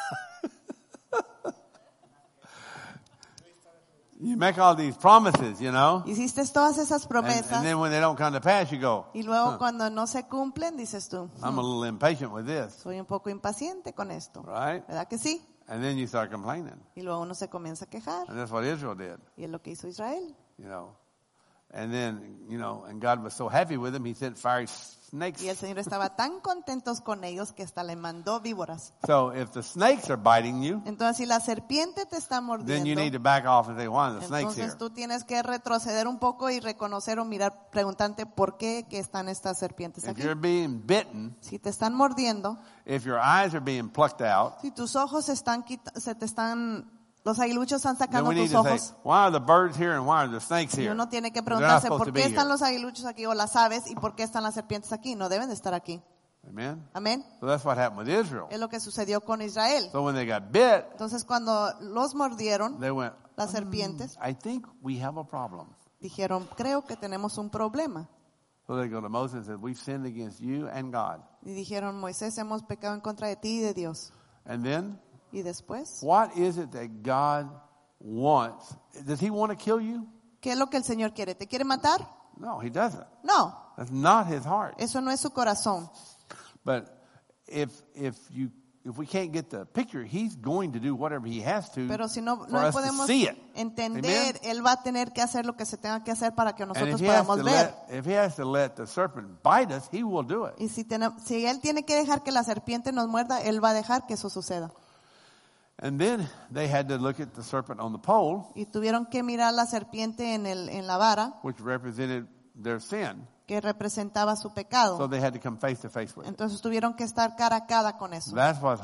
[SPEAKER 1] You make all these promises, you know,
[SPEAKER 2] Hiciste todas esas
[SPEAKER 1] and,
[SPEAKER 2] promesas
[SPEAKER 1] and then when they don't come to pass, you go,
[SPEAKER 2] y luego
[SPEAKER 1] huh,
[SPEAKER 2] cuando no se cumplen dices tú,
[SPEAKER 1] I'm a little impatient with this,
[SPEAKER 2] soy un poco impaciente con esto.
[SPEAKER 1] right?
[SPEAKER 2] ¿Verdad que sí?
[SPEAKER 1] And then you start complaining.
[SPEAKER 2] Y luego uno se comienza a quejar.
[SPEAKER 1] And that's what Israel did,
[SPEAKER 2] Y es lo que hizo Israel.
[SPEAKER 1] you know. And then, you know, and God was so happy with them, he sent fiery snakes.
[SPEAKER 2] Y el Señor estaba tan contentos con ellos que hasta le mandó víboras.
[SPEAKER 1] So if the snakes are biting you,
[SPEAKER 2] Entonces, si la serpiente te está
[SPEAKER 1] then you need
[SPEAKER 2] mordiendo,
[SPEAKER 1] to back off and say, why are the snakes here?
[SPEAKER 2] entonces tú tienes que retroceder un poco y reconocer o mirar, preguntarte por qué que están estas serpientes
[SPEAKER 1] If
[SPEAKER 2] aquí.
[SPEAKER 1] you're being bitten,
[SPEAKER 2] Si te están mordiendo,
[SPEAKER 1] if your eyes are being plucked out,
[SPEAKER 2] si tus ojos están quita- se te están, los aguiluchos están
[SPEAKER 1] then
[SPEAKER 2] sacando
[SPEAKER 1] we need
[SPEAKER 2] tus
[SPEAKER 1] to say,
[SPEAKER 2] ojos.
[SPEAKER 1] why are the birds here and why are the snakes
[SPEAKER 2] Y
[SPEAKER 1] here?
[SPEAKER 2] uno tiene que
[SPEAKER 1] They're not
[SPEAKER 2] preguntarse
[SPEAKER 1] supposed
[SPEAKER 2] por
[SPEAKER 1] to
[SPEAKER 2] qué
[SPEAKER 1] be
[SPEAKER 2] están
[SPEAKER 1] here.
[SPEAKER 2] los aguiluchos aquí o las aves y por qué están las serpientes aquí. No deben de estar aquí.
[SPEAKER 1] Amen?
[SPEAKER 2] Amén.
[SPEAKER 1] So that's what happened with Israel.
[SPEAKER 2] Es lo que sucedió con Israel.
[SPEAKER 1] So when they got bit,
[SPEAKER 2] Entonces cuando los mordieron,
[SPEAKER 1] they went,
[SPEAKER 2] las serpientes,
[SPEAKER 1] I think we have a problem.
[SPEAKER 2] dijeron, creo que tenemos un problema.
[SPEAKER 1] So they go to Moses and said, we've sinned against you and God.
[SPEAKER 2] Y dijeron, Moisés, hemos pecado en contra de ti y de Dios.
[SPEAKER 1] And then,
[SPEAKER 2] Y después,
[SPEAKER 1] what is it that God wants? Does he want to kill you?
[SPEAKER 2] ¿qué es lo que el Señor quiere? ¿Te quiere matar?
[SPEAKER 1] No, he doesn't.
[SPEAKER 2] No,
[SPEAKER 1] That's not his heart.
[SPEAKER 2] eso no es su corazón.
[SPEAKER 1] But if if you if we can't get the picture, he's going to do whatever he has to
[SPEAKER 2] Pero si no,
[SPEAKER 1] for
[SPEAKER 2] no
[SPEAKER 1] us to
[SPEAKER 2] podemos
[SPEAKER 1] see it.
[SPEAKER 2] entender,
[SPEAKER 1] Amen?
[SPEAKER 2] Él va a tener que hacer lo que se tenga que hacer para que
[SPEAKER 1] And
[SPEAKER 2] nosotros
[SPEAKER 1] if he has
[SPEAKER 2] podamos
[SPEAKER 1] to
[SPEAKER 2] ver.
[SPEAKER 1] let if he has to let the serpent bite us, he will do it.
[SPEAKER 2] Y si, tenem- si Él tiene que dejar que la serpiente nos muerda, Él va a dejar que eso suceda.
[SPEAKER 1] And then they had to look at the serpent on the pole,
[SPEAKER 2] Y tuvieron que mirar la serpiente en, el, en la vara,
[SPEAKER 1] which represented their sin.
[SPEAKER 2] que representaba su
[SPEAKER 1] So
[SPEAKER 2] pecado.
[SPEAKER 1] they had to come face to face with it.
[SPEAKER 2] Entonces tuvieron que estar cara a cara con eso.
[SPEAKER 1] That's what's hard.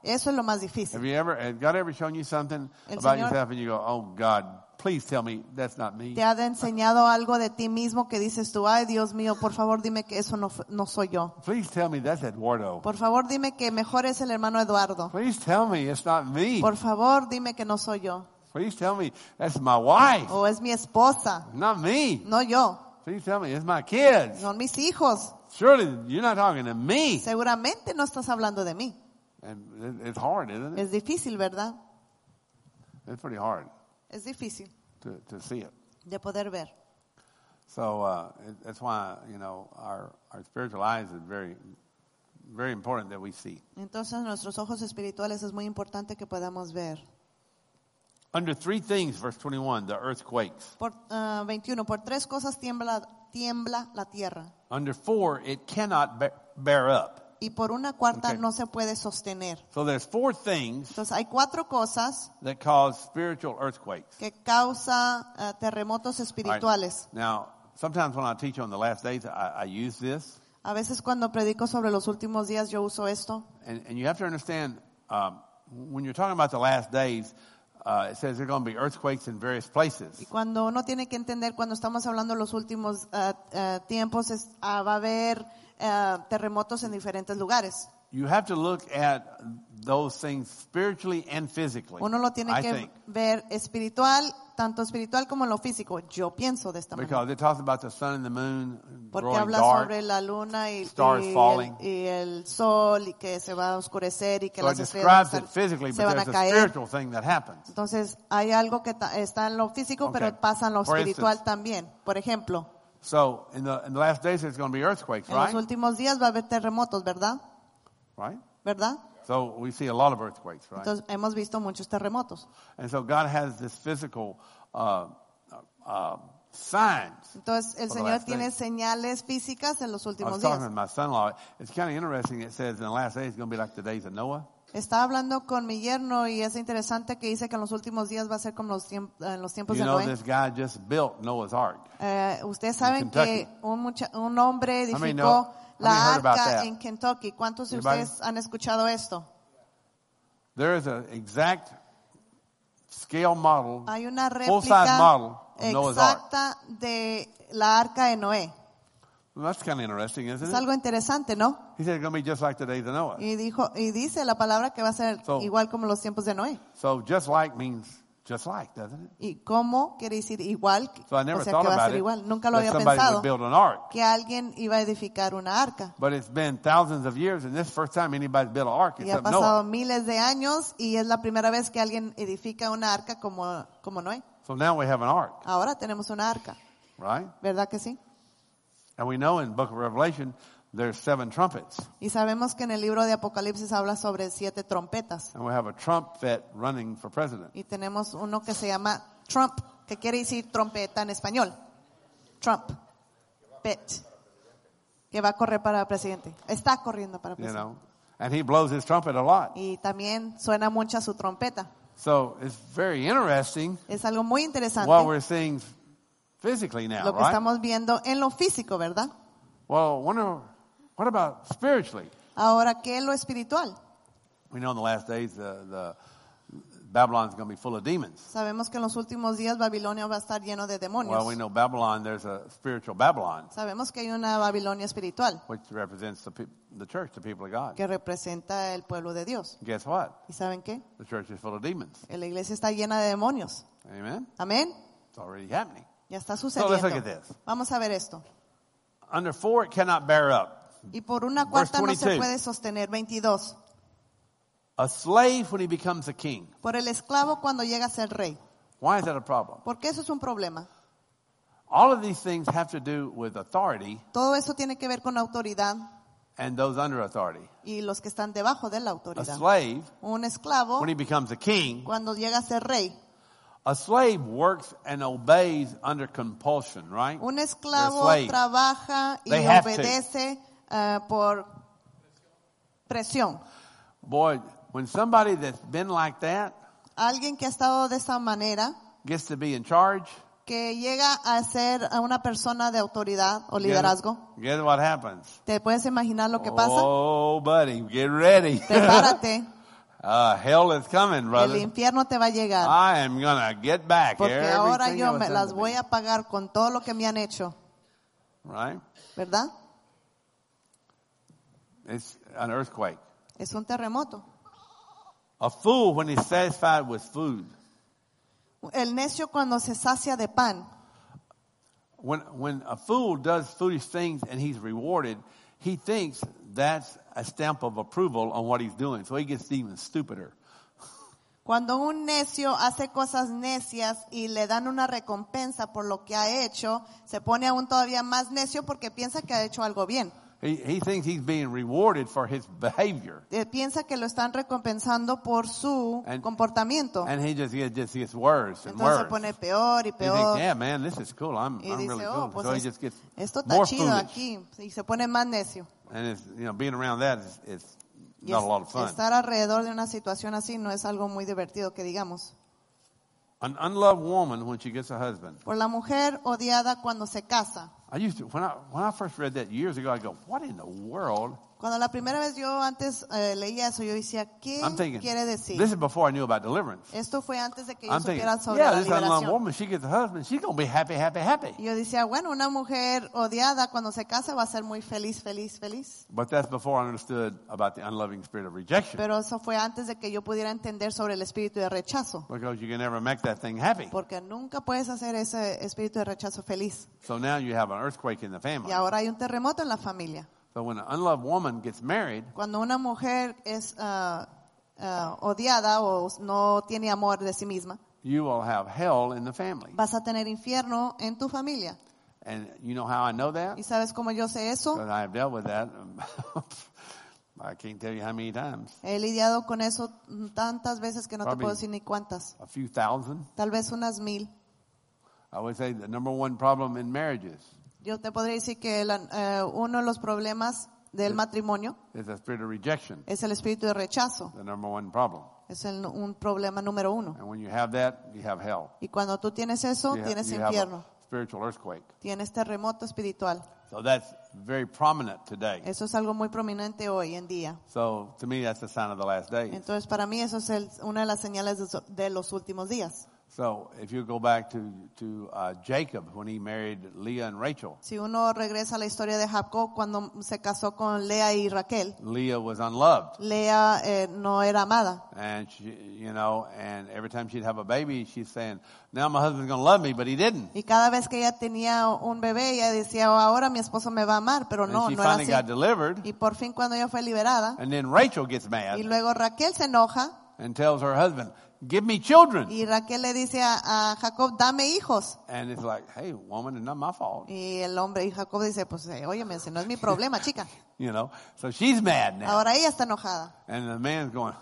[SPEAKER 2] Eso es lo más
[SPEAKER 1] Have
[SPEAKER 2] difícil.
[SPEAKER 1] you ever, has God ever shown you something
[SPEAKER 2] El
[SPEAKER 1] about
[SPEAKER 2] Señor-
[SPEAKER 1] yourself and you go, oh God, please tell me that's not me?
[SPEAKER 2] ¿Te ha enseñado algo de ti mismo que dices tú, ay Dios mío, por favor dime que eso no, fu- no soy yo?
[SPEAKER 1] Please tell me that's Eduardo.
[SPEAKER 2] Por favor dime que mejor es el hermano Eduardo.
[SPEAKER 1] Please tell me it's not me.
[SPEAKER 2] Por favor dime que no soy yo.
[SPEAKER 1] Please tell me that's my wife,
[SPEAKER 2] O es mi esposa,
[SPEAKER 1] not me.
[SPEAKER 2] no yo.
[SPEAKER 1] Please tell me it's my kids.
[SPEAKER 2] Son mis hijos.
[SPEAKER 1] Surely you're not talking to me.
[SPEAKER 2] Seguramente no estás hablando de mí.
[SPEAKER 1] And it- it's hard, isn't it?
[SPEAKER 2] Es difícil, ¿verdad?
[SPEAKER 1] It's pretty hard
[SPEAKER 2] Es difícil
[SPEAKER 1] to, to see it.
[SPEAKER 2] de poder ver.
[SPEAKER 1] So uh, it, that's why, you know, our, our spiritual eyes is very, very important that we see.
[SPEAKER 2] Entonces nuestros ojos espirituales es muy importante que podamos ver.
[SPEAKER 1] Under three things, verse twenty-one, the earth quakes.
[SPEAKER 2] Por ah, veintiuno, por tres cosas tiembla, tiembla la tierra.
[SPEAKER 1] Under four, it cannot bear, bear up.
[SPEAKER 2] Y por una cuarta
[SPEAKER 1] Okay.
[SPEAKER 2] no se puede sostener.
[SPEAKER 1] So there's four things
[SPEAKER 2] Entonces hay cuatro cosas
[SPEAKER 1] that cause spiritual earthquakes.
[SPEAKER 2] que causan ah, terremotos
[SPEAKER 1] All right.
[SPEAKER 2] espirituales.
[SPEAKER 1] Now, sometimes when I teach on the last days, I, I use this.
[SPEAKER 2] A veces cuando predico sobre los últimos días yo uso esto.
[SPEAKER 1] And, and you have to understand, um, when you're talking about the last days, uh, it says there are going to be earthquakes in various places.
[SPEAKER 2] Y cuando uno tiene que entender, cuando estamos hablando de los últimos ah, ah, tiempos, es, ah, va a haber ah, terremotos en diferentes lugares.
[SPEAKER 1] You have to look at those things spiritually and physically.
[SPEAKER 2] Uno lo tiene
[SPEAKER 1] I
[SPEAKER 2] que
[SPEAKER 1] think.
[SPEAKER 2] ver espiritual, tanto espiritual como en lo físico. Yo pienso de esta manera.
[SPEAKER 1] Because it talks about the sun and the moon
[SPEAKER 2] Porque
[SPEAKER 1] growing
[SPEAKER 2] habla
[SPEAKER 1] dark.
[SPEAKER 2] sobre la luna y,
[SPEAKER 1] stars
[SPEAKER 2] y
[SPEAKER 1] falling.
[SPEAKER 2] el, y el sol y que se va a oscurecer y que
[SPEAKER 1] So it
[SPEAKER 2] las estrellas van a
[SPEAKER 1] describes it
[SPEAKER 2] estar-
[SPEAKER 1] physically,
[SPEAKER 2] se
[SPEAKER 1] but
[SPEAKER 2] van a
[SPEAKER 1] there's a
[SPEAKER 2] caer.
[SPEAKER 1] spiritual thing that happens.
[SPEAKER 2] Entonces hay algo que ta- está en lo físico,
[SPEAKER 1] Okay.
[SPEAKER 2] pero pasa en lo
[SPEAKER 1] For
[SPEAKER 2] espiritual
[SPEAKER 1] instance.
[SPEAKER 2] también. Por ejemplo,
[SPEAKER 1] So in the, in the last days, there's going to be earthquakes,
[SPEAKER 2] en los
[SPEAKER 1] right?
[SPEAKER 2] últimos días va a haber terremotos, ¿verdad?
[SPEAKER 1] Right?
[SPEAKER 2] ¿Verdad?
[SPEAKER 1] So we see a lot of earthquakes, right?
[SPEAKER 2] Entonces hemos visto muchos terremotos.
[SPEAKER 1] And so God has this physical uh, uh, signs.
[SPEAKER 2] Entonces el
[SPEAKER 1] For the
[SPEAKER 2] Señor
[SPEAKER 1] last
[SPEAKER 2] tiene
[SPEAKER 1] days.
[SPEAKER 2] señales físicas en los
[SPEAKER 1] I
[SPEAKER 2] últimos
[SPEAKER 1] was talking
[SPEAKER 2] días.
[SPEAKER 1] to my son-in-law. It's kind of interesting. It says in the last days, it's going to be like the days of Noah.
[SPEAKER 2] Estaba hablando con mi yerno y es interesante que dice que en los últimos días va a ser como los tiemp- en los tiempos
[SPEAKER 1] You
[SPEAKER 2] de
[SPEAKER 1] know,
[SPEAKER 2] Noé.
[SPEAKER 1] this guy just built Noah's Ark.
[SPEAKER 2] Eh, ustedes saben
[SPEAKER 1] Kentucky.
[SPEAKER 2] que un, mucha- un hombre
[SPEAKER 1] How many
[SPEAKER 2] edificó
[SPEAKER 1] know- how many
[SPEAKER 2] la
[SPEAKER 1] heard about
[SPEAKER 2] arca
[SPEAKER 1] that?
[SPEAKER 2] en Kentucky. ¿Cuántos de
[SPEAKER 1] Anybody?
[SPEAKER 2] ustedes han escuchado esto?
[SPEAKER 1] There is an exact scale model,
[SPEAKER 2] Hay una
[SPEAKER 1] full-size
[SPEAKER 2] réplica
[SPEAKER 1] model of Noah's Ark.
[SPEAKER 2] exacta de la arca de Noé.
[SPEAKER 1] Well, that's kind of interesting, isn't
[SPEAKER 2] Es
[SPEAKER 1] it?
[SPEAKER 2] algo interesante, ¿no?
[SPEAKER 1] He said it's going to be just like the days of Noah.
[SPEAKER 2] Y dijo y dice la palabra que va a ser
[SPEAKER 1] So-
[SPEAKER 2] igual como los tiempos de Noé.
[SPEAKER 1] So just like means just like, doesn't it?
[SPEAKER 2] ¿Y cómo quiere decir igual?
[SPEAKER 1] So I never
[SPEAKER 2] O sea,
[SPEAKER 1] thought
[SPEAKER 2] que va a
[SPEAKER 1] about
[SPEAKER 2] ser
[SPEAKER 1] it
[SPEAKER 2] igual. Nunca lo
[SPEAKER 1] that
[SPEAKER 2] había
[SPEAKER 1] somebody would
[SPEAKER 2] pensado
[SPEAKER 1] build an ark.
[SPEAKER 2] que alguien iba a edificar una arca.
[SPEAKER 1] But it's been thousands of years, and this is the first time anybody's built an ark
[SPEAKER 2] Y ha
[SPEAKER 1] except
[SPEAKER 2] pasado
[SPEAKER 1] Noah.
[SPEAKER 2] miles de años y es la primera vez que alguien edifica una arca como, como Noé.
[SPEAKER 1] So now we have an ark,
[SPEAKER 2] Ahora tenemos una arca,
[SPEAKER 1] right?
[SPEAKER 2] ¿verdad que sí?
[SPEAKER 1] And we know in the book of Revelation there's seven trumpets,
[SPEAKER 2] Y sabemos que en el libro de Apocalipsis habla sobre siete trompetas.
[SPEAKER 1] and we have a trumpet running for president.
[SPEAKER 2] Y tenemos uno que se llama Trump, que quiere decir trompeta en español. Trump. Bet. Que va a correr para presidente. Está corriendo para
[SPEAKER 1] You
[SPEAKER 2] presidente.
[SPEAKER 1] know, and he blows his trumpet a lot.
[SPEAKER 2] Y también suena mucho su trompeta.
[SPEAKER 1] So it's very interesting
[SPEAKER 2] Es algo muy interesante
[SPEAKER 1] what we're seeing physically now,
[SPEAKER 2] lo que
[SPEAKER 1] right?
[SPEAKER 2] estamos viendo en lo físico, ¿verdad?
[SPEAKER 1] Well, wonder, what about spiritually?
[SPEAKER 2] Ahora, ¿qué es lo espiritual?
[SPEAKER 1] We know in the last days the, the Babylon's going to be full of demons.
[SPEAKER 2] Sabemos que en los últimos días Babilonia va a estar lleno de demonios.
[SPEAKER 1] Well, we know Babylon, there's a spiritual Babylon,
[SPEAKER 2] Sabemos que hay una Babilonia espiritual
[SPEAKER 1] which represents the, peop the church, the people of God.
[SPEAKER 2] que representa el pueblo de Dios.
[SPEAKER 1] Guess what?
[SPEAKER 2] ¿Y saben qué?
[SPEAKER 1] The church is full of demons.
[SPEAKER 2] La iglesia está llena de demonios.
[SPEAKER 1] Amen?
[SPEAKER 2] Amén.
[SPEAKER 1] It's already happening.
[SPEAKER 2] Ya está
[SPEAKER 1] So
[SPEAKER 2] sucediendo.
[SPEAKER 1] let's look at this.
[SPEAKER 2] Vamos a ver esto.
[SPEAKER 1] Under four, it cannot bear up.
[SPEAKER 2] Y por una
[SPEAKER 1] Verse
[SPEAKER 2] cuarta no se
[SPEAKER 1] twenty-two.
[SPEAKER 2] puede sostener. veintidós.
[SPEAKER 1] A slave when he becomes a king.
[SPEAKER 2] Por el esclavo cuando llega a ser rey.
[SPEAKER 1] Why is that a problem?
[SPEAKER 2] Porque eso es un problema.
[SPEAKER 1] All of these things have to do with authority
[SPEAKER 2] Todo eso tiene que ver con autoridad
[SPEAKER 1] and those under authority.
[SPEAKER 2] y los que están debajo de la
[SPEAKER 1] A
[SPEAKER 2] autoridad.
[SPEAKER 1] slave,
[SPEAKER 2] Un esclavo
[SPEAKER 1] when he becomes a king,
[SPEAKER 2] cuando llega a ser rey.
[SPEAKER 1] a slave works and obeys under compulsion, right?
[SPEAKER 2] Un
[SPEAKER 1] They're
[SPEAKER 2] esclavo
[SPEAKER 1] slaves.
[SPEAKER 2] trabaja y
[SPEAKER 1] They have to.
[SPEAKER 2] obedece eh, por presión.
[SPEAKER 1] Boy, when somebody that's been like that
[SPEAKER 2] Alguien que ha estado de esa manera,
[SPEAKER 1] gets to be in charge,
[SPEAKER 2] que llega a ser a una persona de autoridad o liderazgo,
[SPEAKER 1] guess, guess what happens?
[SPEAKER 2] ¿te puedes imaginar lo que pasa?
[SPEAKER 1] Oh, buddy, get ready.
[SPEAKER 2] Prepárate.
[SPEAKER 1] Uh, hell is coming,
[SPEAKER 2] El
[SPEAKER 1] brother.
[SPEAKER 2] infierno te va a llegar.
[SPEAKER 1] I am gonna get back
[SPEAKER 2] Porque
[SPEAKER 1] everything
[SPEAKER 2] ahora
[SPEAKER 1] that
[SPEAKER 2] yo
[SPEAKER 1] was
[SPEAKER 2] me
[SPEAKER 1] done
[SPEAKER 2] las
[SPEAKER 1] to
[SPEAKER 2] voy
[SPEAKER 1] me.
[SPEAKER 2] a pagar con todo lo que me han hecho.
[SPEAKER 1] Right?
[SPEAKER 2] ¿Verdad?
[SPEAKER 1] It's an earthquake.
[SPEAKER 2] Es un terremoto.
[SPEAKER 1] A fool, when he's satisfied with food,
[SPEAKER 2] El necio cuando se sacia de pan.
[SPEAKER 1] when when a fool does foolish things and he's rewarded, he thinks that's a stamp of approval on what he's doing. So he gets even stupider.
[SPEAKER 2] Cuando un necio hace cosas necias y le dan una recompensa por lo que ha hecho, se pone aún todavía más necio porque piensa que ha hecho algo bien.
[SPEAKER 1] He he thinks he's being rewarded for his behavior,
[SPEAKER 2] Eh, Piensa que lo están recompensando por su
[SPEAKER 1] And-
[SPEAKER 2] comportamiento.
[SPEAKER 1] and he just gets just gets worse and
[SPEAKER 2] Entonces se
[SPEAKER 1] worse.
[SPEAKER 2] pone peor y
[SPEAKER 1] He
[SPEAKER 2] peor.
[SPEAKER 1] thinks, yeah, man, this is cool. I'm
[SPEAKER 2] Y
[SPEAKER 1] I'm
[SPEAKER 2] dice,
[SPEAKER 1] really
[SPEAKER 2] oh,
[SPEAKER 1] cool.
[SPEAKER 2] pues
[SPEAKER 1] So he
[SPEAKER 2] es-
[SPEAKER 1] just gets
[SPEAKER 2] esto está
[SPEAKER 1] more
[SPEAKER 2] chido
[SPEAKER 1] foolish.
[SPEAKER 2] aquí. Y se pone más necio.
[SPEAKER 1] And it's, you know, being around that is, is
[SPEAKER 2] Y
[SPEAKER 1] not
[SPEAKER 2] es-
[SPEAKER 1] a lot of fun.
[SPEAKER 2] estar alrededor de una situación así no es algo muy divertido que digamos.
[SPEAKER 1] An unloved woman, when she gets a husband.
[SPEAKER 2] Por la mujer odiada cuando se casa.
[SPEAKER 1] I used to, when I, when I first read that years ago, I go, what in the world?
[SPEAKER 2] Cuando la primera vez yo antes eh, leía eso, yo decía, ¿qué
[SPEAKER 1] I'm thinking,
[SPEAKER 2] quiere decir?
[SPEAKER 1] this is before I knew about deliverance.
[SPEAKER 2] Esto fue antes de que yo
[SPEAKER 1] I'm thinking,
[SPEAKER 2] supiera sobre
[SPEAKER 1] yeah,
[SPEAKER 2] la
[SPEAKER 1] this unloved
[SPEAKER 2] liberación.
[SPEAKER 1] woman, she gets a husband, she's going to be happy, happy, happy.
[SPEAKER 2] Y yo decía, bueno, una mujer odiada cuando se casa va a ser muy feliz, feliz, feliz.
[SPEAKER 1] But that's before I understood about the unloving spirit of rejection.
[SPEAKER 2] Pero eso fue antes de que yo pudiera entender sobre el espíritu de rechazo.
[SPEAKER 1] Because you can never make that thing happy.
[SPEAKER 2] Porque nunca puedes hacer ese espíritu de rechazo feliz.
[SPEAKER 1] So now you have an earthquake in the
[SPEAKER 2] Y
[SPEAKER 1] family.
[SPEAKER 2] ahora hay un terremoto en la familia.
[SPEAKER 1] So when an unloved woman gets married,
[SPEAKER 2] Cuando una mujer es ah, ah, odiada o no tiene amor de sí misma,
[SPEAKER 1] you will have hell in the family.
[SPEAKER 2] vas a tener infierno en tu familia.
[SPEAKER 1] And you know how I know that?
[SPEAKER 2] ¿Y sabes cómo yo sé eso?
[SPEAKER 1] Because I have dealt with that. I can't tell you how many times.
[SPEAKER 2] He lidiado con eso tantas veces que no te
[SPEAKER 1] Probably-
[SPEAKER 2] puedo decir ni cuántas.
[SPEAKER 1] A few thousand.
[SPEAKER 2] Tal vez unas mil.
[SPEAKER 1] I would say the number one problem in marriages
[SPEAKER 2] Yo te podría decir que la- eh, uno de los problemas del matrimonio
[SPEAKER 1] is the spirit of rejection,
[SPEAKER 2] es el espíritu de rechazo.
[SPEAKER 1] the number one problem.
[SPEAKER 2] Es el- un problema número uno.
[SPEAKER 1] And when you have that, you have hell.
[SPEAKER 2] Y cuando tú tienes eso,
[SPEAKER 1] You, ha-
[SPEAKER 2] tienes
[SPEAKER 1] you have
[SPEAKER 2] infierno.
[SPEAKER 1] a spiritual earthquake.
[SPEAKER 2] Tienes terremoto espiritual.
[SPEAKER 1] So that's very prominent today.
[SPEAKER 2] Eso es algo muy prominente hoy en día.
[SPEAKER 1] So to me, that's the sign of the last days.
[SPEAKER 2] Entonces, para mí, eso es el- una de las señales de, so- de los últimos días.
[SPEAKER 1] So if you go back to, to uh, Jacob when he married Leah and Rachel,
[SPEAKER 2] Si uno regresa a la historia de Jacob cuando se casó con Lea y Raquel,
[SPEAKER 1] Leah was unloved.
[SPEAKER 2] Lea eh, no era amada.
[SPEAKER 1] And she, you know, and every time she'd have a baby, she's saying, now my husband's going to love me, but he didn't.
[SPEAKER 2] Y cada vez que ella tenía un bebé, ella decía, oh, ahora mi esposo me va a amar, pero no,
[SPEAKER 1] and she
[SPEAKER 2] no era
[SPEAKER 1] finally got
[SPEAKER 2] así.
[SPEAKER 1] delivered.
[SPEAKER 2] Y por fin cuando ella fue liberada,
[SPEAKER 1] And then Rachel gets mad
[SPEAKER 2] y luego Raquel se enoja,
[SPEAKER 1] and tells her husband, give me children.
[SPEAKER 2] y Raquel le dice a, a Jacob, dame hijos.
[SPEAKER 1] And it's like, hey, woman, it's not my fault.
[SPEAKER 2] Y el hombre, y Jacob dice, pues, eh, óyeme, ese no es mi problema, chica.
[SPEAKER 1] You know, so she's mad now.
[SPEAKER 2] Ahora ella está enojada.
[SPEAKER 1] And the man's going,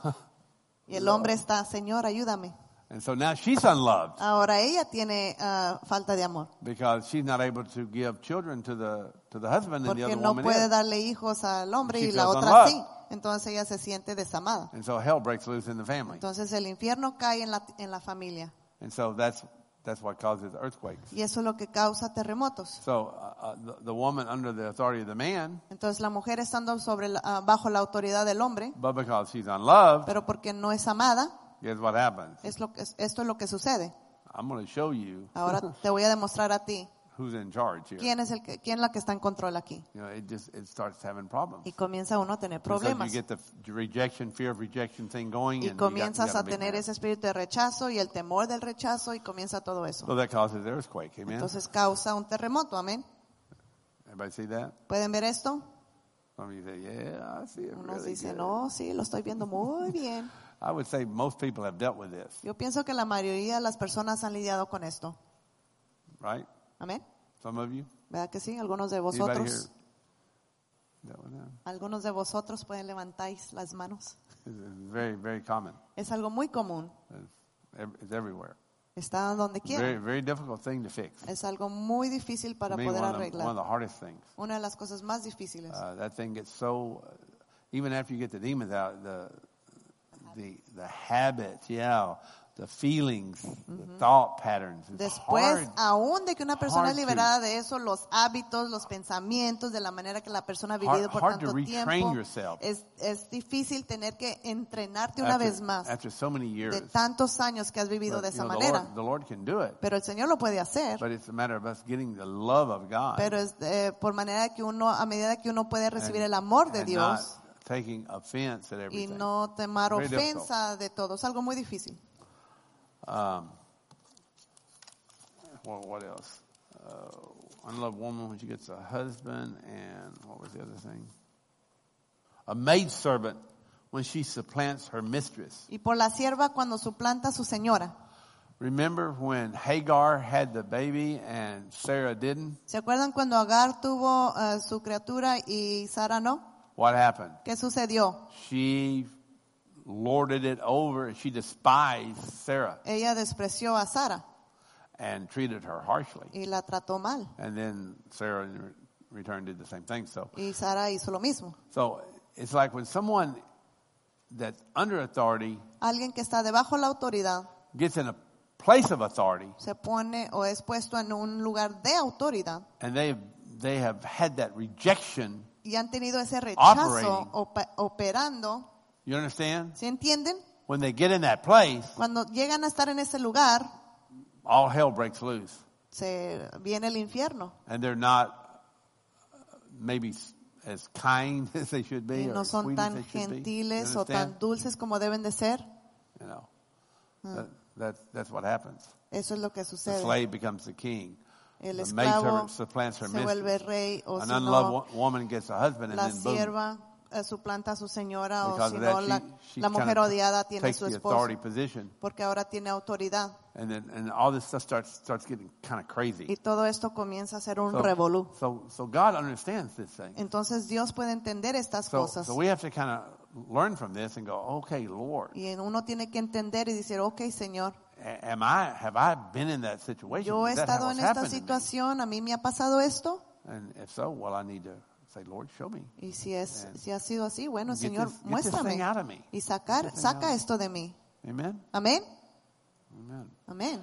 [SPEAKER 2] Y el hombre está, Señor, ayúdame.
[SPEAKER 1] and so now she's unloved
[SPEAKER 2] Ahora ella tiene ah, falta de amor.
[SPEAKER 1] because she's not able to give children to the, to the husband and the
[SPEAKER 2] Porque
[SPEAKER 1] other
[SPEAKER 2] no
[SPEAKER 1] woman
[SPEAKER 2] puede
[SPEAKER 1] is.
[SPEAKER 2] darle hijos al hombre
[SPEAKER 1] She
[SPEAKER 2] y la
[SPEAKER 1] feels
[SPEAKER 2] otra
[SPEAKER 1] unloved.
[SPEAKER 2] sí. Entonces ella se siente desamada.
[SPEAKER 1] And so hell breaks loose in the family.
[SPEAKER 2] Entonces el infierno cae en la, en la familia.
[SPEAKER 1] And so that's, that's what causes earthquakes.
[SPEAKER 2] Y eso es lo que causa terremotos.
[SPEAKER 1] So uh, uh, the, the woman under the authority of the man,
[SPEAKER 2] Entonces la mujer estando sobre la- ah, bajo la autoridad del hombre,
[SPEAKER 1] but because she's unloved,
[SPEAKER 2] pero porque no es amada,
[SPEAKER 1] guess what happens?
[SPEAKER 2] es lo que, esto es lo que sucede.
[SPEAKER 1] I'm going to show you
[SPEAKER 2] Ahora te voy a demostrar a ti
[SPEAKER 1] who's in charge here.
[SPEAKER 2] quién es el que, quién es la que está en control aquí.
[SPEAKER 1] You know, it just it starts having problems.
[SPEAKER 2] Y comienza uno a tener
[SPEAKER 1] Because
[SPEAKER 2] problemas.
[SPEAKER 1] you get the f- rejection, fear of rejection thing going,
[SPEAKER 2] Y
[SPEAKER 1] and you got, you
[SPEAKER 2] comienzas
[SPEAKER 1] got
[SPEAKER 2] a
[SPEAKER 1] a big
[SPEAKER 2] tener
[SPEAKER 1] mess.
[SPEAKER 2] ese espíritu de rechazo y el temor del rechazo y comienza todo eso.
[SPEAKER 1] So that causes the earthquake. Amen.
[SPEAKER 2] Entonces causa un terremoto, amén.
[SPEAKER 1] Everybody see that?
[SPEAKER 2] ¿Pueden ver esto?
[SPEAKER 1] Some of you say, yeah, I see it
[SPEAKER 2] Unos
[SPEAKER 1] really
[SPEAKER 2] dicen,
[SPEAKER 1] good.
[SPEAKER 2] no, sí, lo estoy viendo muy bien.
[SPEAKER 1] I would say most people have dealt with this,
[SPEAKER 2] Yo pienso que la mayoría de las personas han lidiado con esto.
[SPEAKER 1] right?
[SPEAKER 2] Amén.
[SPEAKER 1] Some of you.
[SPEAKER 2] ¿Verdad que sí? Algunos de
[SPEAKER 1] Anybody here?
[SPEAKER 2] vosotros,
[SPEAKER 1] Dealt with that?
[SPEAKER 2] algunos de vosotros pueden levantar las manos.
[SPEAKER 1] It's it's very, very common.
[SPEAKER 2] Es algo muy común.
[SPEAKER 1] It's, ev- it's everywhere.
[SPEAKER 2] Está donde
[SPEAKER 1] Very,
[SPEAKER 2] quiera.
[SPEAKER 1] very difficult thing to fix.
[SPEAKER 2] Es algo muy difícil para
[SPEAKER 1] To me,
[SPEAKER 2] poder
[SPEAKER 1] one of, the, one of
[SPEAKER 2] arreglar.
[SPEAKER 1] the hardest things.
[SPEAKER 2] Una de las cosas más difíciles.
[SPEAKER 1] Uh, that thing gets so, uh, even after you get the demons out, the, the, the habits, yeah, the feelings, the thought patterns. It's
[SPEAKER 2] Después,
[SPEAKER 1] hard.
[SPEAKER 2] aún de que una persona
[SPEAKER 1] hard
[SPEAKER 2] es liberada de eso, los hábitos, los pensamientos, de la manera que la persona ha vivido
[SPEAKER 1] Hard-
[SPEAKER 2] por
[SPEAKER 1] hard to
[SPEAKER 2] tanto
[SPEAKER 1] retrain
[SPEAKER 2] tiempo,
[SPEAKER 1] yourself.
[SPEAKER 2] es, es difícil tener que entrenarte una
[SPEAKER 1] after,
[SPEAKER 2] vez más
[SPEAKER 1] after so many years.
[SPEAKER 2] de tantos años que has vivido
[SPEAKER 1] But,
[SPEAKER 2] de
[SPEAKER 1] you
[SPEAKER 2] esa
[SPEAKER 1] know, the,
[SPEAKER 2] manera.
[SPEAKER 1] Lord, the Lord can do it.
[SPEAKER 2] Pero el Señor lo puede hacer.
[SPEAKER 1] But it's a matter of us getting the love of God.
[SPEAKER 2] Pero es eh, por manera que uno, a medida que uno puede recibir
[SPEAKER 1] and-
[SPEAKER 2] el amor de
[SPEAKER 1] and
[SPEAKER 2] Dios
[SPEAKER 1] not taking offense at
[SPEAKER 2] y
[SPEAKER 1] everything.
[SPEAKER 2] no tomar
[SPEAKER 1] Very
[SPEAKER 2] ofensa de todo, es algo muy difícil.
[SPEAKER 1] Um, what, what else? Uh, unloved woman when she gets a husband, and what was the other thing? A maidservant when she supplants her mistress.
[SPEAKER 2] Y por la sierva cuando suplanta a su señora.
[SPEAKER 1] Remember when Hagar had the baby and Sarah didn't?
[SPEAKER 2] ¿Se acuerdan cuando Agar tuvo uh, su criatura y Sara no?
[SPEAKER 1] What happened?
[SPEAKER 2] ¿Qué sucedió?
[SPEAKER 1] She lorded it over, and she despised Sarah
[SPEAKER 2] Ella despreció a Sara
[SPEAKER 1] and treated her harshly.
[SPEAKER 2] y la trató mal.
[SPEAKER 1] And then Sarah in re- return did the same thing. So,
[SPEAKER 2] Y Sara hizo lo mismo.
[SPEAKER 1] so it's like when someone that's under authority
[SPEAKER 2] Alguien que está debajo de la autoridad
[SPEAKER 1] gets in a place of authority,
[SPEAKER 2] se pone o es puesto en un lugar de autoridad
[SPEAKER 1] and they they have had that rejection.
[SPEAKER 2] y han tenido ese rechazo
[SPEAKER 1] Operating.
[SPEAKER 2] opa- operando.
[SPEAKER 1] You understand?
[SPEAKER 2] ¿Se entienden?
[SPEAKER 1] When they get in that place,
[SPEAKER 2] Cuando llegan a estar en ese lugar,
[SPEAKER 1] all hell breaks loose,
[SPEAKER 2] se viene el infierno.
[SPEAKER 1] and they're not uh, maybe s- as kind as they should be,
[SPEAKER 2] Y
[SPEAKER 1] or
[SPEAKER 2] no
[SPEAKER 1] as
[SPEAKER 2] son
[SPEAKER 1] sweet as
[SPEAKER 2] tan
[SPEAKER 1] they should be. You
[SPEAKER 2] gentiles o
[SPEAKER 1] understand?
[SPEAKER 2] tan dulces como deben de ser.
[SPEAKER 1] You know, that, that's that's what happens.
[SPEAKER 2] Eso es lo que
[SPEAKER 1] The
[SPEAKER 2] sucede.
[SPEAKER 1] slave becomes the king.
[SPEAKER 2] El
[SPEAKER 1] The
[SPEAKER 2] esclavo
[SPEAKER 1] maidservant supplants her
[SPEAKER 2] se vuelve
[SPEAKER 1] mistress.
[SPEAKER 2] rey, o
[SPEAKER 1] An
[SPEAKER 2] si
[SPEAKER 1] unloved
[SPEAKER 2] no,
[SPEAKER 1] wo- woman gets a husband, and
[SPEAKER 2] la
[SPEAKER 1] then boom.
[SPEAKER 2] sierva eh, suplanta a su señora, o
[SPEAKER 1] Because
[SPEAKER 2] si
[SPEAKER 1] of
[SPEAKER 2] no,
[SPEAKER 1] that,
[SPEAKER 2] la,
[SPEAKER 1] she, she
[SPEAKER 2] la mujer
[SPEAKER 1] kind of
[SPEAKER 2] odiada tiene
[SPEAKER 1] takes
[SPEAKER 2] su
[SPEAKER 1] the
[SPEAKER 2] esposo,
[SPEAKER 1] authority position,
[SPEAKER 2] porque ahora tiene autoridad.
[SPEAKER 1] and then and all this stuff starts starts getting kind of crazy.
[SPEAKER 2] Y todo esto comienza a ser un
[SPEAKER 1] So,
[SPEAKER 2] revolú.
[SPEAKER 1] so, so God understands this thing.
[SPEAKER 2] Entonces Dios puede entender estas
[SPEAKER 1] So,
[SPEAKER 2] cosas.
[SPEAKER 1] so we have to kind of learn from this and go, okay, Lord,
[SPEAKER 2] Y uno tiene que entender y decir, ok, Señor,
[SPEAKER 1] a- am I have I been in that situation?
[SPEAKER 2] yo he
[SPEAKER 1] Is that
[SPEAKER 2] estado
[SPEAKER 1] what's
[SPEAKER 2] en esta
[SPEAKER 1] happened to me?
[SPEAKER 2] situación, a mí me ha pasado esto.
[SPEAKER 1] And if so, well, I need to say, Lord, show me.
[SPEAKER 2] Y si es,
[SPEAKER 1] And
[SPEAKER 2] si ha sido así, bueno,
[SPEAKER 1] get
[SPEAKER 2] Señor,
[SPEAKER 1] this- get this
[SPEAKER 2] muéstrame
[SPEAKER 1] thing out of me.
[SPEAKER 2] y sacar,
[SPEAKER 1] Get this thing out
[SPEAKER 2] saca
[SPEAKER 1] of me.
[SPEAKER 2] esto de mí.
[SPEAKER 1] Amen.
[SPEAKER 2] Amén,
[SPEAKER 1] Amen.
[SPEAKER 2] amén.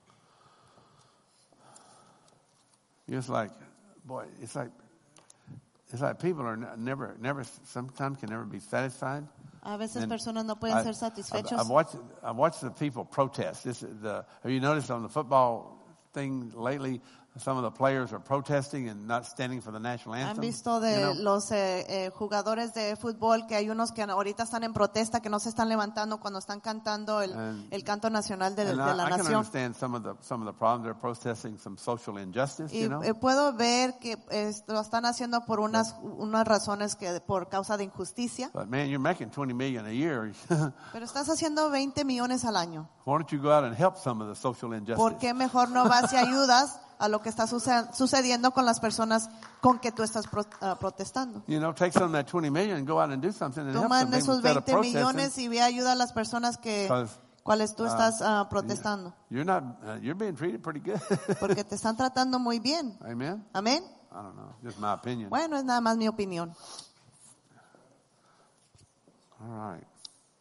[SPEAKER 1] It's like, boy, it's like, it's like people are ne- never, never, sometimes can never be satisfied.
[SPEAKER 2] A veces
[SPEAKER 1] And
[SPEAKER 2] personas no pueden
[SPEAKER 1] I-
[SPEAKER 2] ser
[SPEAKER 1] I've,
[SPEAKER 2] satisfechos.
[SPEAKER 1] I've watched, I've watched the people protest. This is the, have you noticed on the football thing lately, some of the players are protesting and not standing for the national anthem?
[SPEAKER 2] Han visto de
[SPEAKER 1] You know?
[SPEAKER 2] los eh, eh, jugadores de fútbol que hay unos que ahorita están en protesta, que no se están levantando cuando están cantando el,
[SPEAKER 1] And-
[SPEAKER 2] el canto nacional de, de
[SPEAKER 1] And
[SPEAKER 2] la
[SPEAKER 1] I, I can
[SPEAKER 2] nación.
[SPEAKER 1] understand some of the some of the problems. They're protesting some social injustice,
[SPEAKER 2] Y
[SPEAKER 1] you know.
[SPEAKER 2] eh, puedo ver que esto lo están haciendo por unas unas razones que por causa de injusticia.
[SPEAKER 1] But man, you're making twenty million a year.
[SPEAKER 2] Pero estás haciendo veinte millones al año.
[SPEAKER 1] Why don't you go out and help some of the social injustice?
[SPEAKER 2] ¿Por qué mejor no vas y ayudas a lo que está suce- sucediendo con las personas con que tú estás pro- ah, protestando?
[SPEAKER 1] You know, take some of that twenty million and go out and do something and help
[SPEAKER 2] Toma
[SPEAKER 1] them
[SPEAKER 2] esos
[SPEAKER 1] instead of
[SPEAKER 2] veinte
[SPEAKER 1] protesting.
[SPEAKER 2] millones y ve a ayudar a las personas que
[SPEAKER 1] Because,
[SPEAKER 2] cuales tú
[SPEAKER 1] uh,
[SPEAKER 2] estás ah, protestando,
[SPEAKER 1] You're not. Uh, you're being treated pretty good.
[SPEAKER 2] porque te están tratando muy bien.
[SPEAKER 1] Amen.
[SPEAKER 2] Amén.
[SPEAKER 1] I don't know. Just my opinion.
[SPEAKER 2] Bueno, es nada más mi opinión.
[SPEAKER 1] All right.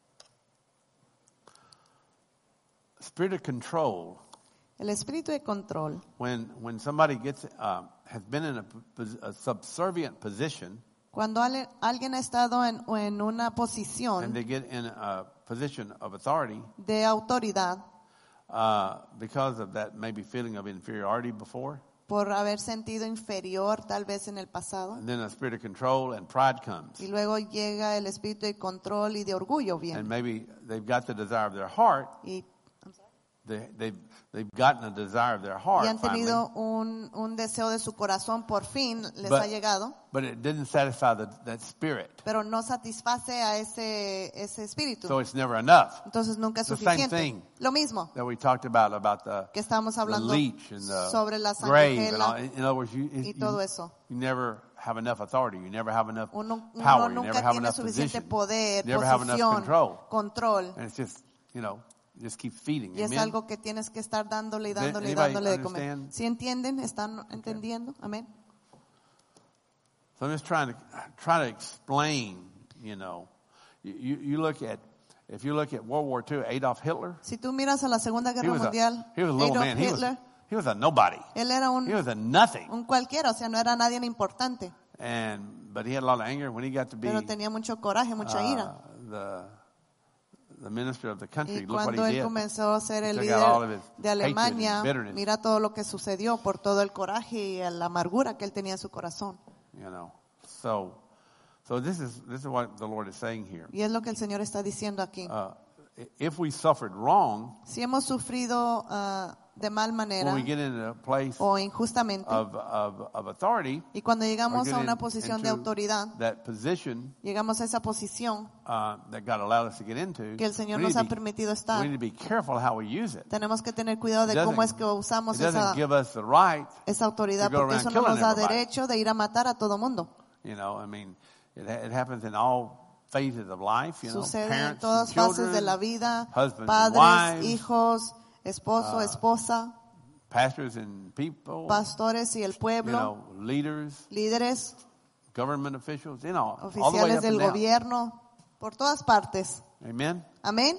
[SPEAKER 1] Spirit of control.
[SPEAKER 2] El espíritu de control.
[SPEAKER 1] When when somebody gets uh, has been in a, pos- a subservient position
[SPEAKER 2] Cuando ale- alguien ha estado en, en una
[SPEAKER 1] and
[SPEAKER 2] posición
[SPEAKER 1] they get in a position of authority
[SPEAKER 2] de autoridad
[SPEAKER 1] uh, because of that maybe feeling of inferiority before,
[SPEAKER 2] por haber sentido inferior tal vez en el pasado,
[SPEAKER 1] and then a spirit of control and pride comes,
[SPEAKER 2] y luego llega el espíritu de control y de orgullo
[SPEAKER 1] and
[SPEAKER 2] bien.
[SPEAKER 1] maybe they've got the desire of their heart.
[SPEAKER 2] Y,
[SPEAKER 1] They, they've they've gotten a desire of their heart
[SPEAKER 2] y han
[SPEAKER 1] finally,
[SPEAKER 2] tenido un, un deseo de su corazón, por fin les
[SPEAKER 1] But-
[SPEAKER 2] ha llegado,
[SPEAKER 1] but it didn't satisfy the, that spirit,
[SPEAKER 2] pero no satisface a ese, ese espíritu.
[SPEAKER 1] so it's never enough.
[SPEAKER 2] Entonces nunca es
[SPEAKER 1] the same
[SPEAKER 2] suficiente.
[SPEAKER 1] thing.
[SPEAKER 2] Lo mismo
[SPEAKER 1] That we talked about about the,
[SPEAKER 2] que estábamos
[SPEAKER 1] the
[SPEAKER 2] hablando
[SPEAKER 1] leech and the
[SPEAKER 2] sobre la
[SPEAKER 1] grave. And all.
[SPEAKER 2] sanguejela
[SPEAKER 1] In other words, you,
[SPEAKER 2] y
[SPEAKER 1] you,
[SPEAKER 2] todo eso.
[SPEAKER 1] you never have enough authority. You never have enough
[SPEAKER 2] Uno,
[SPEAKER 1] power.
[SPEAKER 2] uno
[SPEAKER 1] You never
[SPEAKER 2] nunca
[SPEAKER 1] have
[SPEAKER 2] tiene
[SPEAKER 1] enough
[SPEAKER 2] suficiente
[SPEAKER 1] position.
[SPEAKER 2] poder,
[SPEAKER 1] You never have enough
[SPEAKER 2] posición,
[SPEAKER 1] control.
[SPEAKER 2] control.
[SPEAKER 1] And it's just, you know, you just keep feeding.
[SPEAKER 2] Y es
[SPEAKER 1] Amen?
[SPEAKER 2] algo que tienes que estar dándole y
[SPEAKER 1] Does
[SPEAKER 2] dándole y
[SPEAKER 1] anybody
[SPEAKER 2] dándole de comer.
[SPEAKER 1] understand?
[SPEAKER 2] ¿Sí entienden? ¿Están entendiendo? Amén.
[SPEAKER 1] So I'm just trying to try to explain. You know, you you, you look at if you look at World War Two, Adolf Hitler,
[SPEAKER 2] Si tú miras a la Segunda
[SPEAKER 1] he
[SPEAKER 2] Guerra
[SPEAKER 1] was,
[SPEAKER 2] Mundial,
[SPEAKER 1] a, he was a little
[SPEAKER 2] Adolf
[SPEAKER 1] man. He was,
[SPEAKER 2] Hitler,
[SPEAKER 1] he was a nobody.
[SPEAKER 2] él era
[SPEAKER 1] He
[SPEAKER 2] un,
[SPEAKER 1] was a nothing.
[SPEAKER 2] un cualquiera, o sea, no era nadie importante,
[SPEAKER 1] And but he had a lot of anger when he got to be
[SPEAKER 2] pero tenía mucho coraje, mucha ira.
[SPEAKER 1] uh, the the minister of the country.
[SPEAKER 2] Y
[SPEAKER 1] Look what
[SPEAKER 2] cuando
[SPEAKER 1] he
[SPEAKER 2] él
[SPEAKER 1] did.
[SPEAKER 2] comenzó a ser el
[SPEAKER 1] He took out all of
[SPEAKER 2] líder
[SPEAKER 1] his
[SPEAKER 2] de
[SPEAKER 1] hatred and
[SPEAKER 2] Alemania,
[SPEAKER 1] bitterness.
[SPEAKER 2] mira todo lo que sucedió por todo el coraje y la amargura que él tenía en su corazón.
[SPEAKER 1] You know. So so this is this is what the Lord is saying here.
[SPEAKER 2] Y es lo que el Señor está diciendo aquí.
[SPEAKER 1] Uh, if we suffered wrong,
[SPEAKER 2] Si hemos sufrido ah, de mal manera
[SPEAKER 1] when we get into a place
[SPEAKER 2] o injustamente,
[SPEAKER 1] of of, of authority,
[SPEAKER 2] y cuando
[SPEAKER 1] or
[SPEAKER 2] llegamos
[SPEAKER 1] get
[SPEAKER 2] a una
[SPEAKER 1] in-
[SPEAKER 2] posición de
[SPEAKER 1] into
[SPEAKER 2] autoridad,
[SPEAKER 1] that position
[SPEAKER 2] llegamos a esa posición
[SPEAKER 1] uh, that God allowed us to get into,
[SPEAKER 2] que el Señor
[SPEAKER 1] we
[SPEAKER 2] nos
[SPEAKER 1] need
[SPEAKER 2] ha
[SPEAKER 1] to be-
[SPEAKER 2] permitido
[SPEAKER 1] we
[SPEAKER 2] estar,
[SPEAKER 1] need to be careful how we use it.
[SPEAKER 2] tenemos que tener cuidado de
[SPEAKER 1] It
[SPEAKER 2] cómo
[SPEAKER 1] doesn't-
[SPEAKER 2] es que usamos
[SPEAKER 1] It doesn't
[SPEAKER 2] esa,
[SPEAKER 1] give us the right,
[SPEAKER 2] esa autoridad,
[SPEAKER 1] to go
[SPEAKER 2] porque
[SPEAKER 1] around
[SPEAKER 2] eso no nos
[SPEAKER 1] killing
[SPEAKER 2] da
[SPEAKER 1] everybody.
[SPEAKER 2] derecho de ir a matar a todo mundo.
[SPEAKER 1] you know, I mean, it, ha- it happens in all phases of life, you know,
[SPEAKER 2] Sucede en
[SPEAKER 1] parents
[SPEAKER 2] todas
[SPEAKER 1] and
[SPEAKER 2] fases
[SPEAKER 1] children,
[SPEAKER 2] de la vida,
[SPEAKER 1] husbands and
[SPEAKER 2] padres,
[SPEAKER 1] wives,
[SPEAKER 2] hijos, esposo,
[SPEAKER 1] uh,
[SPEAKER 2] esposa,
[SPEAKER 1] pastors and people,
[SPEAKER 2] pastores y el
[SPEAKER 1] you
[SPEAKER 2] pueblo,
[SPEAKER 1] know, leaders,
[SPEAKER 2] líderes,
[SPEAKER 1] government officials, you know, all the way
[SPEAKER 2] oficiales
[SPEAKER 1] up
[SPEAKER 2] del
[SPEAKER 1] and down.
[SPEAKER 2] gobierno, por todas partes.
[SPEAKER 1] Amen?
[SPEAKER 2] Amén.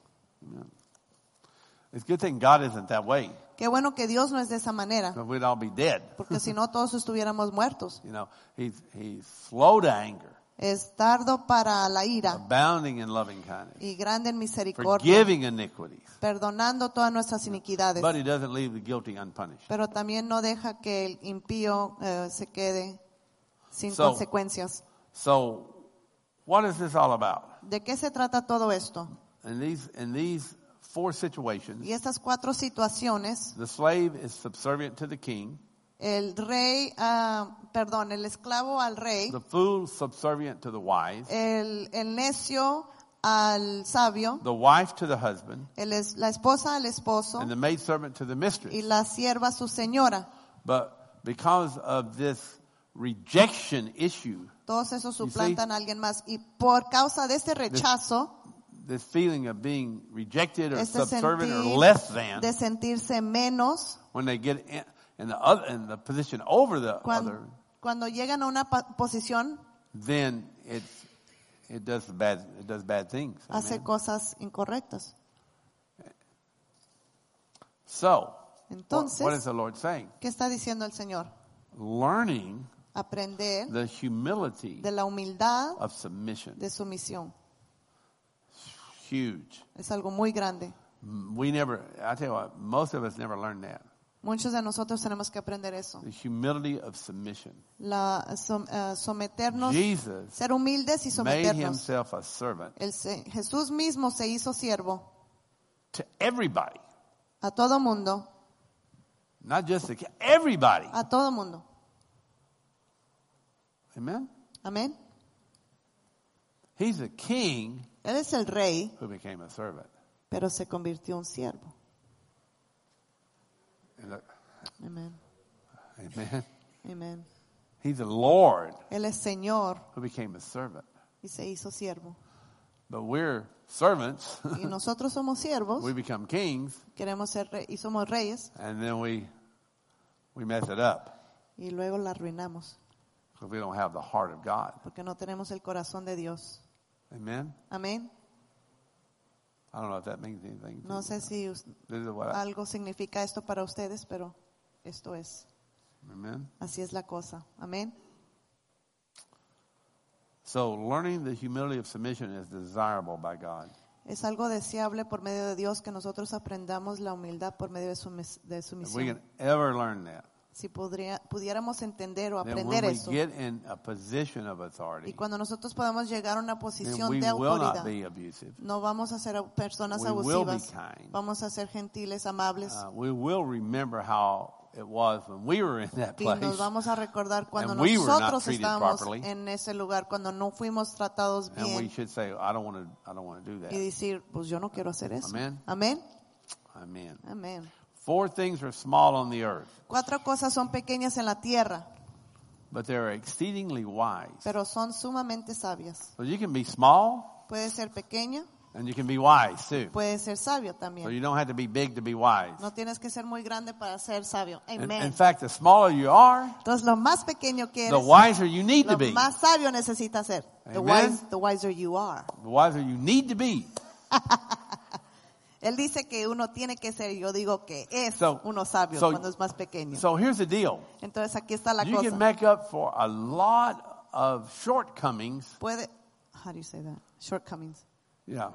[SPEAKER 1] It's a good thing God isn't that way,
[SPEAKER 2] Qué bueno que Dios no es de esa manera,
[SPEAKER 1] because we'd all be dead.
[SPEAKER 2] porque si no todos estuviéramos muertos.
[SPEAKER 1] You know, he's, he's slow to anger,
[SPEAKER 2] Es tardo para la ira
[SPEAKER 1] abounding in loving kindness,
[SPEAKER 2] y grande en misericordia,
[SPEAKER 1] forgiving iniquities,
[SPEAKER 2] perdonando todas nuestras iniquidades,
[SPEAKER 1] but he doesn't leave the guilty unpunished.
[SPEAKER 2] pero también no deja que el impío eh, se quede sin
[SPEAKER 1] So-
[SPEAKER 2] consecuencias.
[SPEAKER 1] So, what is this all about?
[SPEAKER 2] ¿De qué se trata todo esto?
[SPEAKER 1] In these, in these four situations,
[SPEAKER 2] Y estas cuatro situaciones,
[SPEAKER 1] the slave is subservient to the king,
[SPEAKER 2] el rey, ah, perdón, el esclavo al rey,
[SPEAKER 1] the fool subservient to the wise,
[SPEAKER 2] el, el necio al sabio,
[SPEAKER 1] the wife to the husband,
[SPEAKER 2] el es- la esposa al esposo
[SPEAKER 1] and the maidservant to the
[SPEAKER 2] y
[SPEAKER 1] mistress.
[SPEAKER 2] la sierva a su señora.
[SPEAKER 1] But because of this rejection issue,
[SPEAKER 2] Todos esos
[SPEAKER 1] You see?
[SPEAKER 2] suplantan a alguien más. Y por causa de este rechazo,
[SPEAKER 1] this feeling of being rejected or
[SPEAKER 2] este
[SPEAKER 1] subservient or
[SPEAKER 2] sentir
[SPEAKER 1] less than,
[SPEAKER 2] de sentirse menos,
[SPEAKER 1] when they get in, in the other, in the position over the
[SPEAKER 2] cuando,
[SPEAKER 1] other,
[SPEAKER 2] cuando llegan a una pa- posición,
[SPEAKER 1] then it's, it does bad, it does bad things.
[SPEAKER 2] hace
[SPEAKER 1] Amen?
[SPEAKER 2] cosas incorrectas.
[SPEAKER 1] So, what,
[SPEAKER 2] Entonces,
[SPEAKER 1] what is the Lord saying?
[SPEAKER 2] ¿qué está diciendo el Señor?
[SPEAKER 1] Learning
[SPEAKER 2] Aprender
[SPEAKER 1] the humility
[SPEAKER 2] de la humildad
[SPEAKER 1] of submission.
[SPEAKER 2] de sumisión.
[SPEAKER 1] Huge.
[SPEAKER 2] Es algo muy grande.
[SPEAKER 1] We never, I tell you what, most of us never learned that.
[SPEAKER 2] Muchos de nosotros tenemos que aprender eso.
[SPEAKER 1] The humility of submission.
[SPEAKER 2] La, som- eh, someternos,
[SPEAKER 1] Jesus
[SPEAKER 2] ser humildes y
[SPEAKER 1] made
[SPEAKER 2] someternos.
[SPEAKER 1] himself a servant
[SPEAKER 2] El se- Jesús mismo se hizo siervo
[SPEAKER 1] to everybody.
[SPEAKER 2] a todo mundo,
[SPEAKER 1] Not just the, everybody.
[SPEAKER 2] a todo mundo.
[SPEAKER 1] Amen?
[SPEAKER 2] Amén.
[SPEAKER 1] He's a king
[SPEAKER 2] Él es el rey,
[SPEAKER 1] who became a servant.
[SPEAKER 2] pero se convirtió en siervo.
[SPEAKER 1] And look,
[SPEAKER 2] Amén.
[SPEAKER 1] amen.
[SPEAKER 2] Amén.
[SPEAKER 1] He's a Lord
[SPEAKER 2] Él es Señor
[SPEAKER 1] who became a servant.
[SPEAKER 2] y se hizo siervo.
[SPEAKER 1] But we're servants.
[SPEAKER 2] Y nosotros somos siervos,
[SPEAKER 1] We become kings,
[SPEAKER 2] queremos ser rey y somos reyes
[SPEAKER 1] and then we we mess it up
[SPEAKER 2] y luego la arruinamos
[SPEAKER 1] because we don't have the heart of God.
[SPEAKER 2] porque no tenemos el corazón de Dios.
[SPEAKER 1] Amen.
[SPEAKER 2] Amén.
[SPEAKER 1] I don't know if that means anything. to
[SPEAKER 2] No
[SPEAKER 1] you.
[SPEAKER 2] sé si us-
[SPEAKER 1] This is what I-
[SPEAKER 2] algo significa esto para ustedes, pero esto es.
[SPEAKER 1] Amen.
[SPEAKER 2] Así es la cosa. Amén.
[SPEAKER 1] So learning the humility of submission is desirable by God.
[SPEAKER 2] Es algo deseable por medio de Dios que nosotros aprendamos la humildad por medio de, sumis- de
[SPEAKER 1] If we
[SPEAKER 2] sumisión.
[SPEAKER 1] can ever learn that,
[SPEAKER 2] Si podría, pudiéramos entender o
[SPEAKER 1] then
[SPEAKER 2] aprender
[SPEAKER 1] when we
[SPEAKER 2] eso,
[SPEAKER 1] get in a position of
[SPEAKER 2] y
[SPEAKER 1] authority,
[SPEAKER 2] cuando nosotros podamos llegar a una
[SPEAKER 1] then
[SPEAKER 2] posición
[SPEAKER 1] we
[SPEAKER 2] de
[SPEAKER 1] will not
[SPEAKER 2] autoridad,
[SPEAKER 1] be abusive.
[SPEAKER 2] no vamos a ser personas
[SPEAKER 1] We will be
[SPEAKER 2] abusivas,
[SPEAKER 1] kind.
[SPEAKER 2] vamos a ser gentiles, amables,
[SPEAKER 1] Uh, we will remember how it was when we were in that
[SPEAKER 2] y
[SPEAKER 1] place.
[SPEAKER 2] nos vamos a recordar cuando
[SPEAKER 1] And we were not
[SPEAKER 2] nosotros
[SPEAKER 1] treated
[SPEAKER 2] estábamos
[SPEAKER 1] properly.
[SPEAKER 2] en ese lugar, cuando no fuimos tratados
[SPEAKER 1] And we
[SPEAKER 2] bien,
[SPEAKER 1] should say, I don't want to, I don't want to do
[SPEAKER 2] y
[SPEAKER 1] that.
[SPEAKER 2] decir, pues yo no quiero hacer eso.
[SPEAKER 1] Amén.
[SPEAKER 2] Amén.
[SPEAKER 1] Amen.
[SPEAKER 2] Amén.
[SPEAKER 1] Four things are small on the earth,
[SPEAKER 2] Cuatro cosas son pequeñas en la tierra,
[SPEAKER 1] but they're exceedingly wise.
[SPEAKER 2] pero son sumamente sabias.
[SPEAKER 1] So you can be small
[SPEAKER 2] Puede ser pequeña,
[SPEAKER 1] and you can be wise too.
[SPEAKER 2] puede ser sabio
[SPEAKER 1] So
[SPEAKER 2] también.
[SPEAKER 1] you don't have to be big to be wise.
[SPEAKER 2] No tienes que ser muy grande para ser sabio.
[SPEAKER 1] In,
[SPEAKER 2] Amén.
[SPEAKER 1] in fact, the smaller you are,
[SPEAKER 2] Entonces, lo más pequeño que
[SPEAKER 1] the
[SPEAKER 2] eres,
[SPEAKER 1] wiser you need to
[SPEAKER 2] lo
[SPEAKER 1] be.
[SPEAKER 2] más sabio necesitas ser. The,
[SPEAKER 1] Amen.
[SPEAKER 2] wise, the wiser you are.
[SPEAKER 1] The wiser you need to be.
[SPEAKER 2] Él dice que uno tiene que ser, yo digo que es
[SPEAKER 1] So-
[SPEAKER 2] uno sabio
[SPEAKER 1] so-
[SPEAKER 2] cuando es más pequeño.
[SPEAKER 1] So here's the deal.
[SPEAKER 2] Entonces aquí está la
[SPEAKER 1] You can
[SPEAKER 2] cosa.
[SPEAKER 1] make up for a lot of shortcomings.
[SPEAKER 2] Puede, how do you say that? Shortcomings.
[SPEAKER 1] Yeah.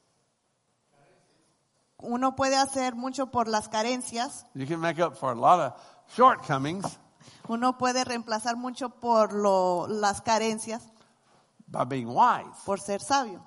[SPEAKER 2] Uno puede hacer mucho por las carencias.
[SPEAKER 1] You can make up for a lot of shortcomings
[SPEAKER 2] Uno puede reemplazar mucho por lo, las carencias
[SPEAKER 1] by being wise.
[SPEAKER 2] por ser sabio.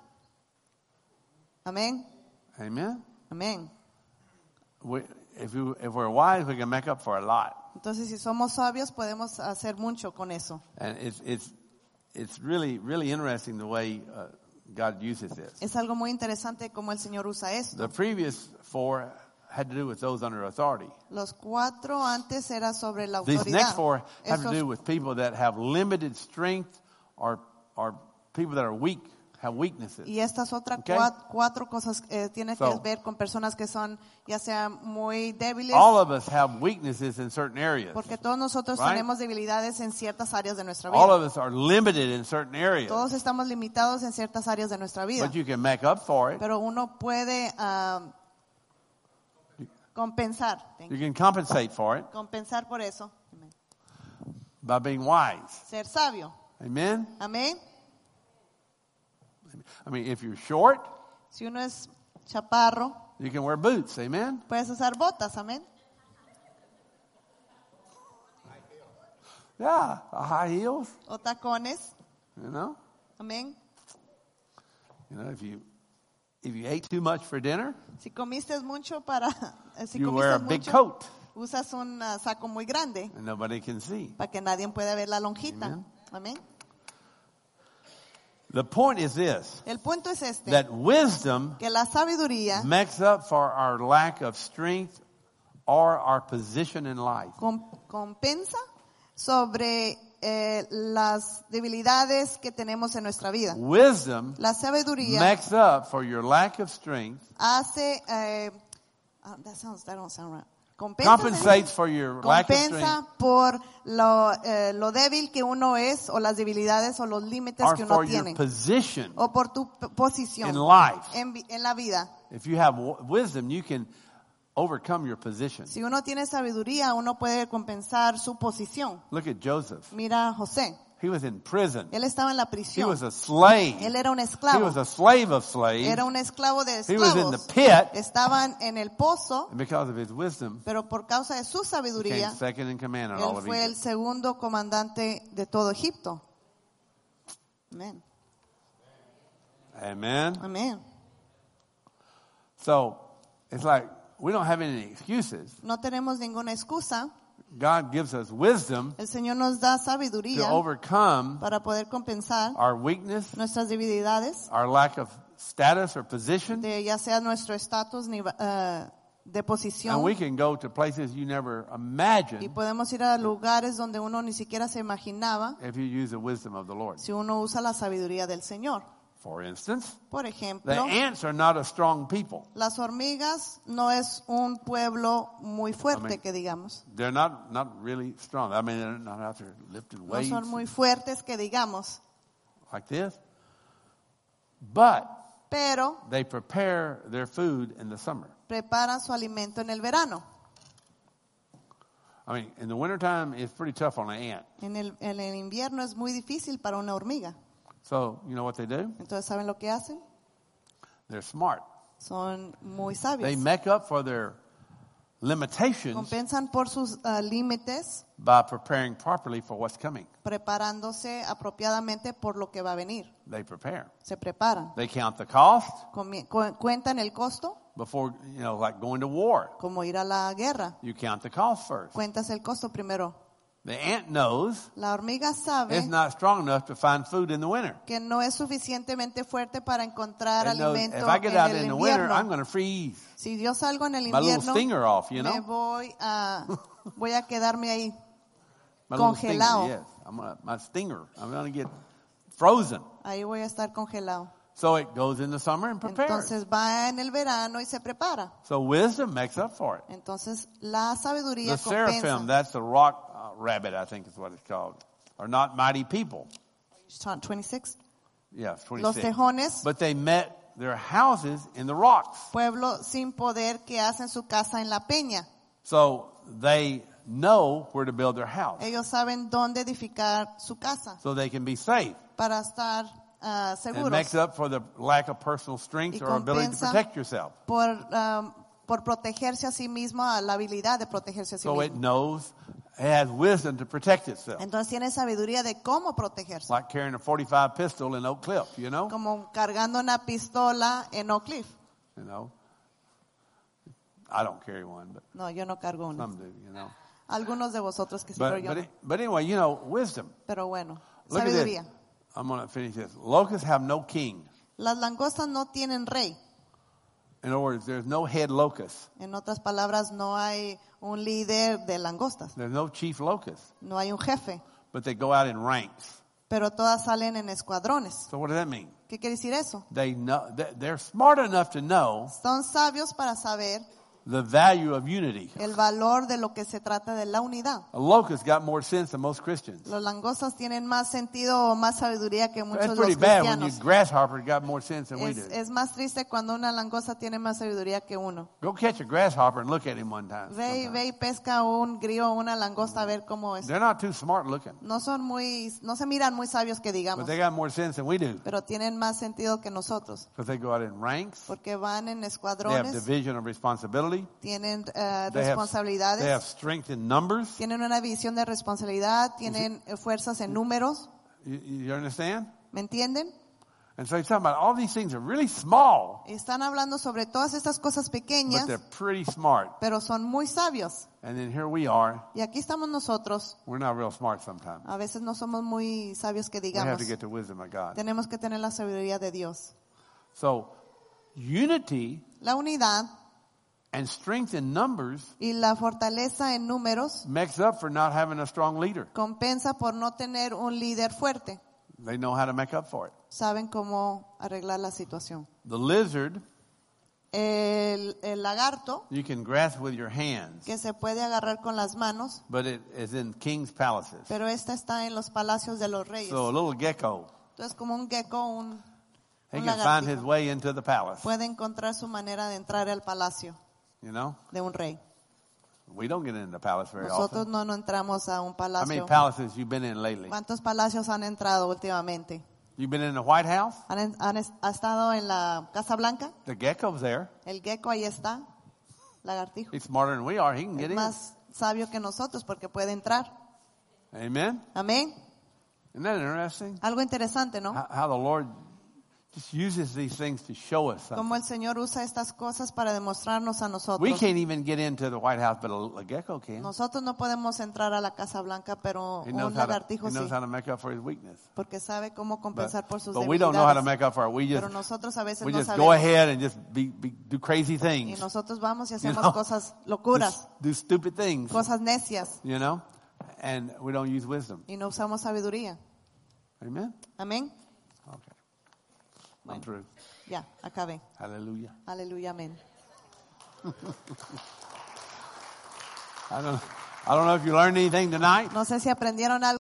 [SPEAKER 2] Amén.
[SPEAKER 1] Amen.
[SPEAKER 2] Amén.
[SPEAKER 1] We, if, you, if we're wise, we can make up for a lot.
[SPEAKER 2] Entonces, si somos sabios, podemos hacer mucho con eso.
[SPEAKER 1] And it's, it's, it's really, really interesting the way uh, God uses this.
[SPEAKER 2] Es algo muy interesante cómo el Señor usa esto.
[SPEAKER 1] The previous four had to do with those under authority.
[SPEAKER 2] Los cuatro antes era sobre la
[SPEAKER 1] These
[SPEAKER 2] autoridad.
[SPEAKER 1] next four have to
[SPEAKER 2] Estos-
[SPEAKER 1] do with people that have limited strength or, or people that are weak, have weaknesses.
[SPEAKER 2] Y estas otras
[SPEAKER 1] Okay.
[SPEAKER 2] cua- cuatro cosas eh, tienen que
[SPEAKER 1] So-
[SPEAKER 2] ver con personas que son ya sean muy débiles,
[SPEAKER 1] All of us have weaknesses in certain areas.
[SPEAKER 2] porque todos nosotros
[SPEAKER 1] Right.
[SPEAKER 2] tenemos debilidades en ciertas áreas de nuestra
[SPEAKER 1] All
[SPEAKER 2] vida.
[SPEAKER 1] of us are limited in certain areas.
[SPEAKER 2] Todos estamos limitados en ciertas áreas de nuestra vida.
[SPEAKER 1] But you can make up for it.
[SPEAKER 2] Pero uno puede ah, compensar, thank
[SPEAKER 1] You
[SPEAKER 2] you,
[SPEAKER 1] can compensate for it
[SPEAKER 2] compensar por eso.
[SPEAKER 1] by being wise.
[SPEAKER 2] Ser sabio.
[SPEAKER 1] Amen?
[SPEAKER 2] Amén.
[SPEAKER 1] I mean, if you're short,
[SPEAKER 2] Si uno es chaparro,
[SPEAKER 1] you can wear boots. Amen?
[SPEAKER 2] puedes usar botas. Amén.
[SPEAKER 1] Yeah, high heels,
[SPEAKER 2] O tacones.
[SPEAKER 1] you know?
[SPEAKER 2] Amén.
[SPEAKER 1] You know, if you if you ate too much for dinner,
[SPEAKER 2] Si comiste mucho para, si
[SPEAKER 1] you wear a
[SPEAKER 2] comiste
[SPEAKER 1] big
[SPEAKER 2] mucho,
[SPEAKER 1] coat
[SPEAKER 2] usas un ah, saco muy grande
[SPEAKER 1] and nobody can see.
[SPEAKER 2] para que nadie pueda ver la lonjita.
[SPEAKER 1] Amen.
[SPEAKER 2] Amén.
[SPEAKER 1] The point is this,
[SPEAKER 2] El punto es este,
[SPEAKER 1] that wisdom
[SPEAKER 2] que la sabiduría
[SPEAKER 1] makes up for our lack of strength or our position in life.
[SPEAKER 2] com- compensa sobre eh, las debilidades que tenemos en nuestra vida.
[SPEAKER 1] Wisdom
[SPEAKER 2] La sabiduría
[SPEAKER 1] makes up for your lack of strength,
[SPEAKER 2] hace, eh, ah, that sounds, that don't sound right. Compensa,
[SPEAKER 1] compensates for your lack of strength,
[SPEAKER 2] compensa por lo, eh, lo débil que uno es o las debilidades o los límites
[SPEAKER 1] or
[SPEAKER 2] que uno
[SPEAKER 1] for your
[SPEAKER 2] tiene
[SPEAKER 1] position
[SPEAKER 2] o por tu p- posición
[SPEAKER 1] in life.
[SPEAKER 2] en, vi- en la vida.
[SPEAKER 1] If you have w- wisdom, you can overcome your position.
[SPEAKER 2] Si uno tiene sabiduría, uno puede compensar su posición.
[SPEAKER 1] Look at Joseph.
[SPEAKER 2] Mira a José.
[SPEAKER 1] He was in prison.
[SPEAKER 2] Él estaba en la
[SPEAKER 1] He
[SPEAKER 2] prisión.
[SPEAKER 1] was a slave.
[SPEAKER 2] Él era un
[SPEAKER 1] He
[SPEAKER 2] esclavo.
[SPEAKER 1] was a slave of slaves.
[SPEAKER 2] Era un esclavo de
[SPEAKER 1] He was in the
[SPEAKER 2] esclavos.
[SPEAKER 1] pit.
[SPEAKER 2] Estaban en el pozo,
[SPEAKER 1] And because of his wisdom,
[SPEAKER 2] pero por causa de su
[SPEAKER 1] he
[SPEAKER 2] sabiduría,
[SPEAKER 1] became second in command in all
[SPEAKER 2] él
[SPEAKER 1] of
[SPEAKER 2] fue el
[SPEAKER 1] Egypt.
[SPEAKER 2] segundo comandante de todo Egipto. Amén.
[SPEAKER 1] Amen.
[SPEAKER 2] Amén.
[SPEAKER 1] So it's like we don't have any excuses.
[SPEAKER 2] No tenemos ninguna excusa.
[SPEAKER 1] God gives us wisdom
[SPEAKER 2] El Señor nos da
[SPEAKER 1] to
[SPEAKER 2] sabiduría
[SPEAKER 1] overcome
[SPEAKER 2] para poder compensar
[SPEAKER 1] our weakness,
[SPEAKER 2] nuestras debilidades,
[SPEAKER 1] our lack of status or position,
[SPEAKER 2] de ya sea nuestro estatus ni- eh, de posición.
[SPEAKER 1] and we can go to places you never
[SPEAKER 2] Y
[SPEAKER 1] imagined
[SPEAKER 2] podemos ir a lugares donde uno ni siquiera se imaginaba
[SPEAKER 1] if you use the wisdom of the Lord.
[SPEAKER 2] si uno usa la sabiduría del Señor.
[SPEAKER 1] For instance,
[SPEAKER 2] Por
[SPEAKER 1] the
[SPEAKER 2] ejemplo,
[SPEAKER 1] ants are not a strong people.
[SPEAKER 2] las hormigas no es un pueblo muy fuerte,
[SPEAKER 1] Amén.
[SPEAKER 2] que digamos.
[SPEAKER 1] They're not, not really strong. I mean, they're not out there lifting
[SPEAKER 2] No
[SPEAKER 1] weights
[SPEAKER 2] son muy fuertes, que digamos.
[SPEAKER 1] like this. But
[SPEAKER 2] Pero
[SPEAKER 1] they prepare their food in the summer.
[SPEAKER 2] preparan su alimento en el verano.
[SPEAKER 1] I mean, in the wintertime, it's pretty tough on an ant.
[SPEAKER 2] En el, en el invierno es muy difícil para una hormiga.
[SPEAKER 1] So, you know what they do?
[SPEAKER 2] Entonces, ¿saben lo que hacen?
[SPEAKER 1] They're smart.
[SPEAKER 2] Son muy
[SPEAKER 1] They
[SPEAKER 2] sabios.
[SPEAKER 1] make up for their limitations
[SPEAKER 2] Compensan por sus ah, límites,
[SPEAKER 1] by preparing properly for what's coming.
[SPEAKER 2] preparándose apropiadamente por lo que va a venir.
[SPEAKER 1] They prepare.
[SPEAKER 2] Se preparan.
[SPEAKER 1] They count the cost
[SPEAKER 2] Comi- cu- cuentan el costo,
[SPEAKER 1] before, you know, like going to war.
[SPEAKER 2] como ir a la guerra.
[SPEAKER 1] You count the cost first.
[SPEAKER 2] Cuentas el costo primero.
[SPEAKER 1] The ant knows
[SPEAKER 2] La hormiga sabe
[SPEAKER 1] it's not strong enough to find food in the winter.
[SPEAKER 2] que no es suficientemente fuerte para encontrar
[SPEAKER 1] It knows,
[SPEAKER 2] alimento
[SPEAKER 1] if I get
[SPEAKER 2] en
[SPEAKER 1] out
[SPEAKER 2] el
[SPEAKER 1] in the winter,
[SPEAKER 2] invierno.
[SPEAKER 1] I'm going to freeze.
[SPEAKER 2] Si yo salgo en el
[SPEAKER 1] My little
[SPEAKER 2] invierno,
[SPEAKER 1] stinger off, you
[SPEAKER 2] me
[SPEAKER 1] know?
[SPEAKER 2] voy a, voy a quedarme ahí.
[SPEAKER 1] My little stinger,
[SPEAKER 2] Congelado.
[SPEAKER 1] yes. I'm gonna, my stinger. I'm going to get frozen.
[SPEAKER 2] Ahí voy a estar congelado.
[SPEAKER 1] So it goes in the summer and prepares.
[SPEAKER 2] Entonces va en el verano y se prepara.
[SPEAKER 1] So wisdom makes up for it.
[SPEAKER 2] Entonces la sabiduría
[SPEAKER 1] The seraphim,
[SPEAKER 2] compensa.
[SPEAKER 1] that's the rock uh, rabbit, I think is what it's called. Are not mighty people.
[SPEAKER 2] Psalm twenty-six.
[SPEAKER 1] Yeah,
[SPEAKER 2] Los
[SPEAKER 1] twenty-six.
[SPEAKER 2] tejones
[SPEAKER 1] But they met their houses in the rocks.
[SPEAKER 2] Pueblo sin poder que hacen su casa en la peña.
[SPEAKER 1] So they know where to build their house.
[SPEAKER 2] Ellos saben dónde edificar su casa
[SPEAKER 1] So they can be safe.
[SPEAKER 2] para estar uh,
[SPEAKER 1] It
[SPEAKER 2] seguros.
[SPEAKER 1] makes up for the lack of personal strength
[SPEAKER 2] Y
[SPEAKER 1] or ability to
[SPEAKER 2] compensa
[SPEAKER 1] protect yourself.
[SPEAKER 2] Por, um, por protegerse a sí mismo, a la habilidad de protegerse a sí
[SPEAKER 1] So it
[SPEAKER 2] mismo.
[SPEAKER 1] knows, it has wisdom to protect itself.
[SPEAKER 2] Entonces tiene sabiduría de cómo protegerse.
[SPEAKER 1] Like carrying a forty-five pistol in Oak Cliff, you know?
[SPEAKER 2] Como cargando una pistola en Oak Cliff.
[SPEAKER 1] You know? I don't carry one, but
[SPEAKER 2] No, yo no cargo una.
[SPEAKER 1] some do, you know?
[SPEAKER 2] Algunos de vosotros que sí, pero
[SPEAKER 1] But,
[SPEAKER 2] yo
[SPEAKER 1] but,
[SPEAKER 2] no.
[SPEAKER 1] it- but anyway, you know, wisdom.
[SPEAKER 2] Pero bueno,
[SPEAKER 1] Look at this.
[SPEAKER 2] sabiduría.
[SPEAKER 1] I'm going to finish this. Locusts have no king.
[SPEAKER 2] Las langostas no tienen rey.
[SPEAKER 1] In other words, there's no head locust.
[SPEAKER 2] En otras palabras, no hay un líder de langostas.
[SPEAKER 1] There's no chief locust.
[SPEAKER 2] No hay un jefe.
[SPEAKER 1] But they go out in ranks.
[SPEAKER 2] Pero todas salen en escuadrones.
[SPEAKER 1] So what does that mean?
[SPEAKER 2] ¿Qué quiere decir eso?
[SPEAKER 1] They know, they- they're smart enough to know
[SPEAKER 2] Son sabios para saber
[SPEAKER 1] the value of unity.
[SPEAKER 2] el valor de lo que se trata de la unidad.
[SPEAKER 1] A locust got more sense than most Christians.
[SPEAKER 2] Los langostas tienen más sentido o más sabiduría que muchos
[SPEAKER 1] That's
[SPEAKER 2] de
[SPEAKER 1] pretty
[SPEAKER 2] los
[SPEAKER 1] bad when your
[SPEAKER 2] cristianos.
[SPEAKER 1] grasshopper got more sense than we
[SPEAKER 2] Es,
[SPEAKER 1] do.
[SPEAKER 2] es más triste cuando una langosta tiene más sabiduría que uno.
[SPEAKER 1] Go catch a grasshopper and look at him one time.
[SPEAKER 2] Ve, y-
[SPEAKER 1] sometime.
[SPEAKER 2] ve y pesca un grillo o una langosta a ver cómo es.
[SPEAKER 1] They're not too smart looking,
[SPEAKER 2] No son muy, no se miran muy sabios que
[SPEAKER 1] but
[SPEAKER 2] digamos,
[SPEAKER 1] they got more sense than we do.
[SPEAKER 2] pero tienen más sentido que nosotros,
[SPEAKER 1] Because they go out in ranks.
[SPEAKER 2] porque van en
[SPEAKER 1] They have
[SPEAKER 2] escuadrones,
[SPEAKER 1] division of responsibility.
[SPEAKER 2] tienen eh,
[SPEAKER 1] They have, they have
[SPEAKER 2] responsabilidades,
[SPEAKER 1] strength in numbers.
[SPEAKER 2] tienen una visión de responsabilidad, tienen eh, fuerzas en números,
[SPEAKER 1] You, you understand?
[SPEAKER 2] ¿me entienden?
[SPEAKER 1] And so he's talking about all these things are really small,
[SPEAKER 2] Están hablando sobre todas estas cosas
[SPEAKER 1] but
[SPEAKER 2] pequeñas,
[SPEAKER 1] they're pretty smart.
[SPEAKER 2] pero son muy sabios.
[SPEAKER 1] And then here we are.
[SPEAKER 2] Y aquí estamos nosotros,
[SPEAKER 1] We're not real smart sometimes.
[SPEAKER 2] a veces no somos muy sabios que
[SPEAKER 1] We have
[SPEAKER 2] digamos.
[SPEAKER 1] to get the wisdom of God.
[SPEAKER 2] Tenemos que tener la sabiduría de Dios.
[SPEAKER 1] So unity
[SPEAKER 2] La unidad
[SPEAKER 1] and strength in numbers
[SPEAKER 2] y la fortaleza en números
[SPEAKER 1] makes up for not having a strong leader.
[SPEAKER 2] compensa por no tener un líder fuerte.
[SPEAKER 1] They know how to make up for it.
[SPEAKER 2] Saben cómo arreglar la situación.
[SPEAKER 1] The lizard,
[SPEAKER 2] El, el lagarto,
[SPEAKER 1] you can grasp with your hands,
[SPEAKER 2] que se puede agarrar con las manos,
[SPEAKER 1] but it is in king's palaces.
[SPEAKER 2] pero esta está en los palacios de los reyes.
[SPEAKER 1] So a little gecko,
[SPEAKER 2] Entonces, como un gecko, un,
[SPEAKER 1] he
[SPEAKER 2] un
[SPEAKER 1] can find his
[SPEAKER 2] lagartijo,
[SPEAKER 1] way into the palace.
[SPEAKER 2] puede encontrar su manera de entrar al palacio
[SPEAKER 1] You know,
[SPEAKER 2] de un rey.
[SPEAKER 1] we don't get into the palace very
[SPEAKER 2] Nosotros
[SPEAKER 1] often.
[SPEAKER 2] no, no entramos a un
[SPEAKER 1] How many
[SPEAKER 2] palacio.
[SPEAKER 1] palaces you been in lately?
[SPEAKER 2] ¿Cuántos palacios han entrado últimamente?
[SPEAKER 1] You been in the White House?
[SPEAKER 2] ¿Han, en- han es- ha estado en la Casa Blanca?
[SPEAKER 1] The gecko's there.
[SPEAKER 2] El gecko ahí está, lagartijo.
[SPEAKER 1] He's smarter than we are. He can get
[SPEAKER 2] Es
[SPEAKER 1] in.
[SPEAKER 2] más sabio que nosotros porque puede entrar.
[SPEAKER 1] Amen.
[SPEAKER 2] Amén.
[SPEAKER 1] Isn't that interesting?
[SPEAKER 2] Algo interesante, ¿no?
[SPEAKER 1] How, how the Lord just uses these things to show us something.
[SPEAKER 2] Cómo el Señor usa estas cosas para demostrarnos a
[SPEAKER 1] We
[SPEAKER 2] nosotros.
[SPEAKER 1] can't even get into the White House, but a, a gecko can.
[SPEAKER 2] Nosotros no podemos entrar a la Casa Blanca, pero
[SPEAKER 1] He
[SPEAKER 2] un
[SPEAKER 1] knows, how to,
[SPEAKER 2] lagartijo
[SPEAKER 1] he knows
[SPEAKER 2] sí,
[SPEAKER 1] how to make up for his weakness.
[SPEAKER 2] porque sabe cómo
[SPEAKER 1] But,
[SPEAKER 2] compensar por sus
[SPEAKER 1] but we don't know how to
[SPEAKER 2] debilidades.
[SPEAKER 1] make up for it. We just,
[SPEAKER 2] Pero nosotros a veces
[SPEAKER 1] we
[SPEAKER 2] no
[SPEAKER 1] just go
[SPEAKER 2] sabemos.
[SPEAKER 1] ahead and just be, be, do crazy
[SPEAKER 2] Y
[SPEAKER 1] things.
[SPEAKER 2] nosotros vamos y hacemos
[SPEAKER 1] know,
[SPEAKER 2] cosas
[SPEAKER 1] Do,
[SPEAKER 2] locuras,
[SPEAKER 1] do stupid things,
[SPEAKER 2] cosas necias,
[SPEAKER 1] you know, and we don't use wisdom.
[SPEAKER 2] y no usamos sabiduría.
[SPEAKER 1] Amen?
[SPEAKER 2] Amén.
[SPEAKER 1] Okay. I'm
[SPEAKER 2] Bueno.
[SPEAKER 1] through.
[SPEAKER 2] Ya, acabé.
[SPEAKER 1] Hallelujah.
[SPEAKER 2] Aleluya, amén.
[SPEAKER 1] I don't, I don't know if you learned anything tonight.
[SPEAKER 2] No sé si aprendieron algo.